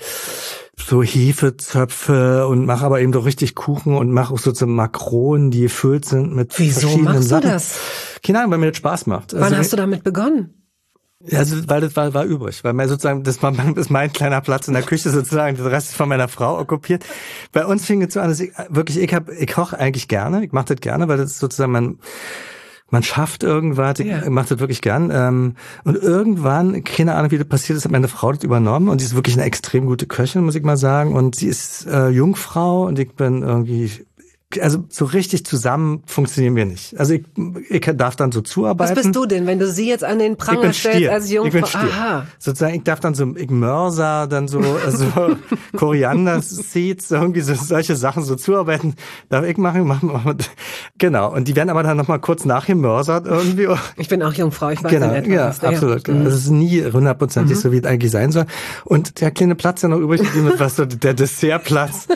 so Hefezöpfe und mache aber eben doch richtig Kuchen und mache auch sozusagen Makronen, die gefüllt sind mit verschiedenen Sachen. Wieso machst du das? Keine Ahnung, weil mir das Spaß macht. Wann hast du damit begonnen? Ja, also, weil das war übrig, weil mir sozusagen, das ist mein kleiner Platz in der Küche sozusagen, der Rest ist von meiner Frau okkupiert. Bei uns fing es so an, dass ich koche eigentlich gerne, ich mache das gerne, weil das ist sozusagen man schafft irgendwas, ich mache das wirklich gern. Und irgendwann, keine Ahnung, wie das passiert ist, hat meine Frau das übernommen und sie ist wirklich eine extrem gute Köchin, muss ich mal sagen. Und sie ist Jungfrau und ich bin irgendwie, also so richtig zusammen funktionieren wir nicht. Also ich darf dann so zuarbeiten. Was bist du denn, wenn du sie jetzt an den Pranger stellst als Jungfrau? Ich bin Stier. Aha. Sozusagen, ich darf dann ich Mörser, dann so Koriander-Seeds, irgendwie solche Sachen so zuarbeiten. Darf ich machen. Genau. Und die werden aber dann nochmal kurz nachgemörsert irgendwie. Ich bin auch Jungfrau, ich weiß genau, nicht etwa. Ja, absolut. Genau. Das ist nie 100%ig so, wie es eigentlich sein soll. Und der kleine Platz, der noch übrig geblieben ist, was so der Dessertplatz.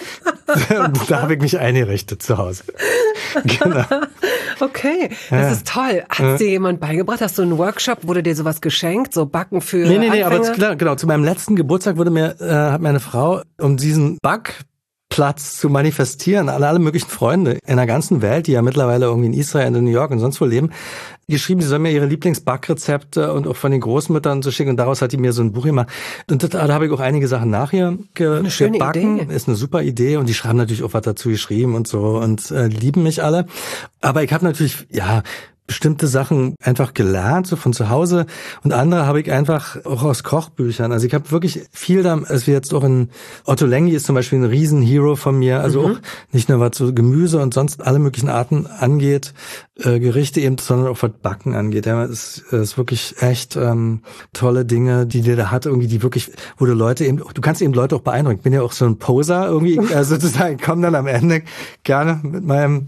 Da habe ich mich eingerichtet zu Hause. Genau. Okay, das ist toll. Hat dir jemand beigebracht? Hast du einen Workshop? Wurde dir sowas geschenkt? So Backen für Anfänger? Nee, aber klar, genau. Zu meinem letzten Geburtstag hat meine Frau, um diesen Backplatz zu manifestieren, alle möglichen Freunde in der ganzen Welt, die ja mittlerweile irgendwie in Israel, in New York und sonst wo leben, geschrieben, sie sollen mir ihre Lieblingsbackrezepte und auch von den Großmüttern zu schicken, und daraus hat die mir so ein Buch gemacht. Und da habe ich auch einige Sachen nachher gebacken. Idee. Ist eine super Idee, und die schreiben natürlich auch was dazu geschrieben und so und lieben mich alle. Aber ich habe natürlich, bestimmte Sachen einfach gelernt, so von zu Hause, und andere habe ich einfach auch aus Kochbüchern. Also ich habe wirklich viel da, als wir jetzt auch Otto Lengi ist zum Beispiel ein Riesen-Hero von mir, also auch nicht nur was so Gemüse und sonst alle möglichen Arten angeht, Gerichte eben, sondern auch was Backen angeht. Ja, es ist wirklich echt tolle Dinge, die der da hat, irgendwie, die wirklich, wo du kannst eben Leute auch beeindrucken. Ich bin ja auch so ein Poser irgendwie, sozusagen, ich komme dann am Ende gerne mit meinem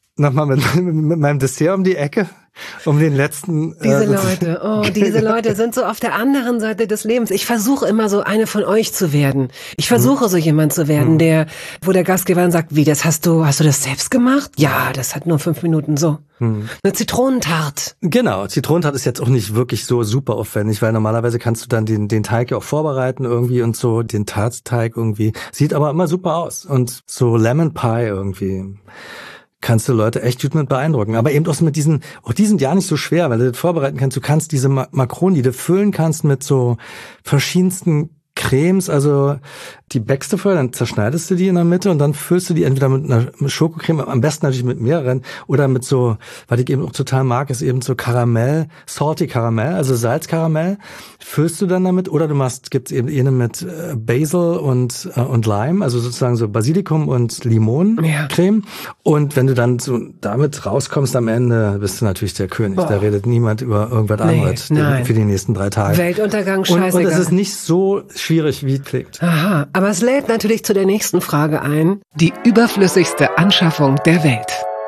Dessert um die Ecke, um den letzten... Diese Leute sind so auf der anderen Seite des Lebens. Ich versuche immer so eine von euch zu werden. Ich versuche so jemand zu werden, wo der Gastgeber dann sagt, hast du das selbst gemacht? Ja, das hat nur 5 Minuten so. Eine Zitronentart. Genau, Zitronentart ist jetzt auch nicht wirklich so super aufwendig, weil normalerweise kannst du dann den Teig ja auch vorbereiten irgendwie und so, den Tartteig irgendwie. Sieht aber immer super aus. Und so Lemon Pie irgendwie kannst du Leute echt gut mit beeindrucken. Aber eben auch mit die sind ja nicht so schwer, weil du das vorbereiten kannst. Du kannst diese Makronen, die du füllen kannst mit so verschiedensten Cremes, also die backst du vorher, dann zerschneidest du die in der Mitte und dann füllst du die entweder mit einer Schokocreme, am besten natürlich mit mehreren, oder mit so, was ich eben auch total mag, ist eben so Karamell, Salty Karamell, also Salzkaramell, füllst du dann damit, oder gibt's eben eine mit Basil und Lime, also sozusagen so Basilikum und Limonencreme. Und wenn du dann so damit rauskommst am Ende, bist du natürlich der König. Boah. Da redet niemand über irgendwas anderes für die nächsten 3 Tage. Weltuntergang, scheißegal. Und es ist nicht so schwierig, wie es klingt. Aha, aber es lädt natürlich zu der nächsten Frage ein. Die überflüssigste Anschaffung der Welt.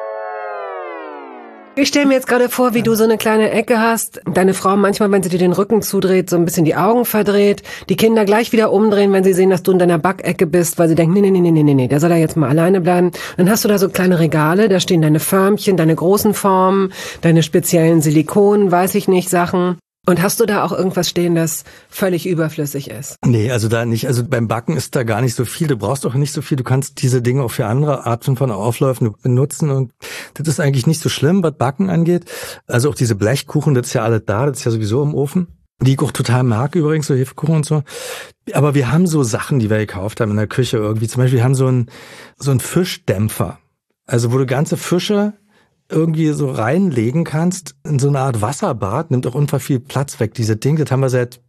Ich stelle mir jetzt gerade vor, wie du so eine kleine Ecke hast. Deine Frau manchmal, wenn sie dir den Rücken zudreht, so ein bisschen die Augen verdreht. Die Kinder gleich wieder umdrehen, wenn sie sehen, dass du in deiner Backecke bist, weil sie denken, nee, der soll da jetzt mal alleine bleiben. Dann hast du da so kleine Regale, da stehen deine Förmchen, deine großen Formen, deine speziellen Silikon, weiß ich nicht, Sachen. Und hast du da auch irgendwas stehen, das völlig überflüssig ist? Nee, also da nicht. Also beim Backen ist da gar nicht so viel. Du brauchst auch nicht so viel. Du kannst diese Dinge auch für andere Arten von Aufläufen benutzen. Und das ist eigentlich nicht so schlimm, was Backen angeht. Also auch diese Blechkuchen, das ist ja alles da. Das ist ja sowieso im Ofen. Die ich auch total mag übrigens, so Hefekuchen und so. Aber wir haben so Sachen, die wir gekauft haben in der Küche irgendwie. Zum Beispiel, wir haben so einen Fischdämpfer. Also wo du ganze Fische irgendwie so reinlegen kannst in so eine Art Wasserbad, nimmt auch unfassbar viel Platz weg. Diese Ding, das haben wir seit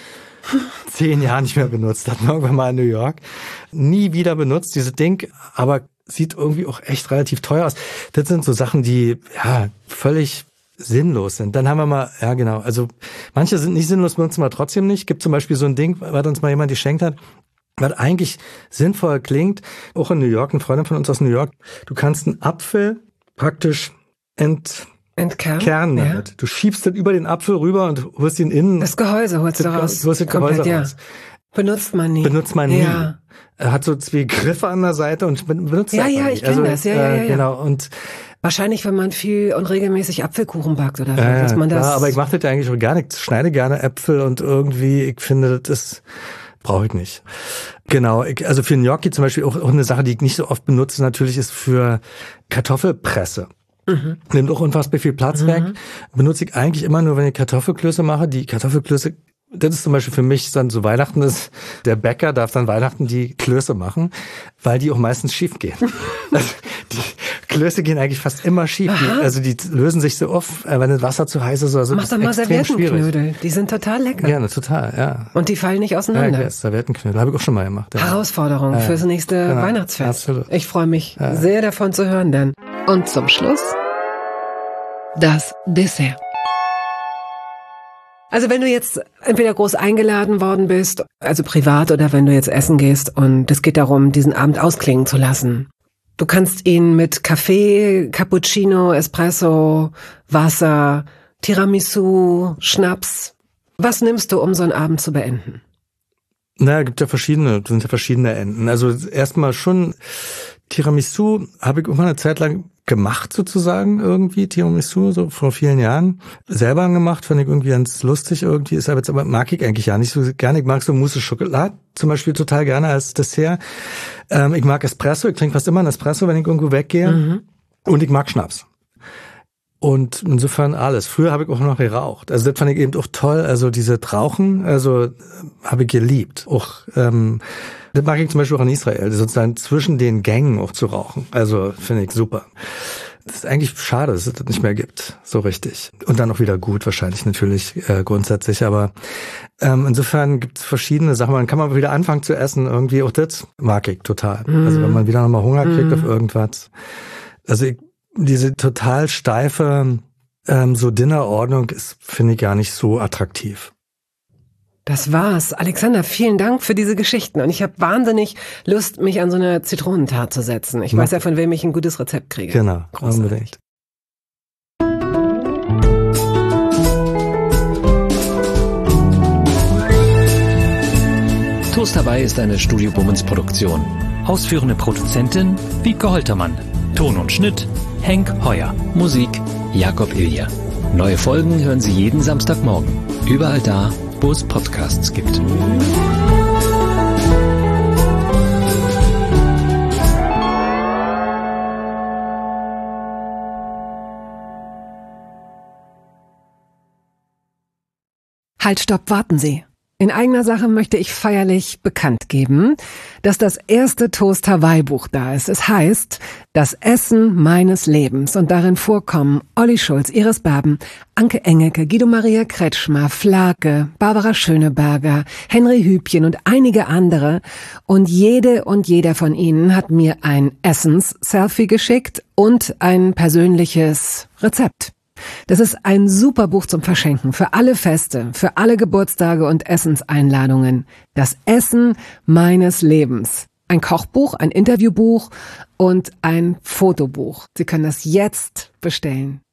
10 Jahren nicht mehr benutzt. Das hatten wir irgendwann mal in New York. Nie wieder benutzt, diese Ding, aber sieht irgendwie auch echt relativ teuer aus. Das sind so Sachen, die ja völlig sinnlos sind. Dann haben wir mal, ja genau, also manche sind nicht sinnlos, benutzen wir trotzdem nicht. Gibt zum Beispiel so ein Ding, was uns mal jemand geschenkt hat, was eigentlich sinnvoll klingt, auch in New York, eine Freundin von uns aus New York. Du kannst einen Apfel praktisch entkernen damit. Ja. Du schiebst den über den Apfel rüber und holst ihn innen. Das Gehäuse holst du raus. Du holst das Gehäuse raus. Benutzt man nie. Ja. Er hat so 2 Griffe an der Seite und benutzt ja, ich kenne das. Ja. Genau. Und wahrscheinlich, wenn man viel und regelmäßig Apfelkuchen backt oder so, dass man das. Ja, aber ich mache das ja eigentlich auch gar nicht. Ich schneide gerne Äpfel und irgendwie, ich finde, das brauche ich nicht. Genau, also für Gnocchi zum Beispiel auch eine Sache, die ich nicht so oft benutze, natürlich ist für Kartoffelpresse. Nimmt auch unfassbar viel Platz weg. Benutze ich eigentlich immer nur, wenn ich Kartoffelklöße mache. Die Kartoffelklöße, das ist zum Beispiel für mich dann so Weihnachten ist, der Bäcker darf dann Weihnachten die Klöße machen, weil die auch meistens schief gehen. Also die Klöße gehen eigentlich fast immer schief. Die lösen sich so auf, wenn das Wasser zu heiß ist. Also mach doch mal Serviettenknödel. Die sind total lecker. Gerne, total, ja. Und die fallen nicht auseinander. Ja, Serviettenknödel habe ich auch schon mal gemacht. Ja. Herausforderung fürs nächste Weihnachtsfest. Absolut. Ich freue mich sehr davon zu hören dann. Und zum Schluss das Dessert. Also wenn du jetzt entweder groß eingeladen worden bist, also privat, oder wenn du jetzt essen gehst und es geht darum, diesen Abend ausklingen zu lassen. Du kannst ihn mit Kaffee, Cappuccino, Espresso, Wasser, Tiramisu, Schnaps. Was nimmst du, um so einen Abend zu beenden? Naja, sind ja verschiedene Enden. Also erstmal schon Tiramisu habe ich immer eine Zeit lang gemacht sozusagen irgendwie, Tiramisu, so vor vielen Jahren. Selber gemacht, fand ich irgendwie ganz lustig irgendwie, ist aber mag ich eigentlich ja nicht so gerne. Ich mag so Mousse Schokolade zum Beispiel total gerne als Dessert. Ich mag Espresso, ich trinke fast immer einen Espresso, wenn ich irgendwo weggehe. Und ich mag Schnaps. Und insofern alles. Früher habe ich auch noch geraucht. Also das fand ich eben auch toll. Also diese Rauchen, also habe ich geliebt. Auch das mag ich zum Beispiel auch in Israel, sozusagen zwischen den Gängen auch zu rauchen. Also finde ich super. Das ist eigentlich schade, dass es das nicht mehr gibt, so richtig. Und dann auch wieder gut, wahrscheinlich natürlich grundsätzlich. Aber insofern gibt es verschiedene Sachen. Man kann mal wieder anfangen zu essen. Irgendwie auch das mag ich total. Also wenn man wieder nochmal Hunger kriegt auf irgendwas. Also diese total steife so Dinnerordnung ist, finde ich, gar nicht so attraktiv. Das war's. Alexander, vielen Dank für diese Geschichten. Und ich habe wahnsinnig Lust, mich an so eine Zitronentat zu setzen. Ich weiß ja, von wem ich ein gutes Rezept kriege. Genau, unbedingt. Toast dabei ist eine Studio Bummens Produktion. Ausführende Produzentin Wiebke Holtermann. Ton und Schnitt Henk Heuer. Musik Jakob Ilja. Neue Folgen hören Sie jeden Samstagmorgen. Überall da, wo es Podcasts gibt. Halt, stopp, warten Sie. In eigener Sache möchte ich feierlich bekannt geben, dass das erste Toast Hawaii Buch da ist. Es heißt Das Essen meines Lebens und darin vorkommen Olli Schulz, Iris Berben, Anke Engelke, Guido Maria Kretschmer, Flake, Barbara Schöneberger, Henry Hübchen und einige andere. Und jede und jeder von ihnen hat mir ein Essens-Selfie geschickt und ein persönliches Rezept. Das ist ein super Buch zum Verschenken für alle Feste, für alle Geburtstage und Essenseinladungen. Das Essen meines Lebens. Ein Kochbuch, ein Interviewbuch und ein Fotobuch. Sie können das jetzt bestellen.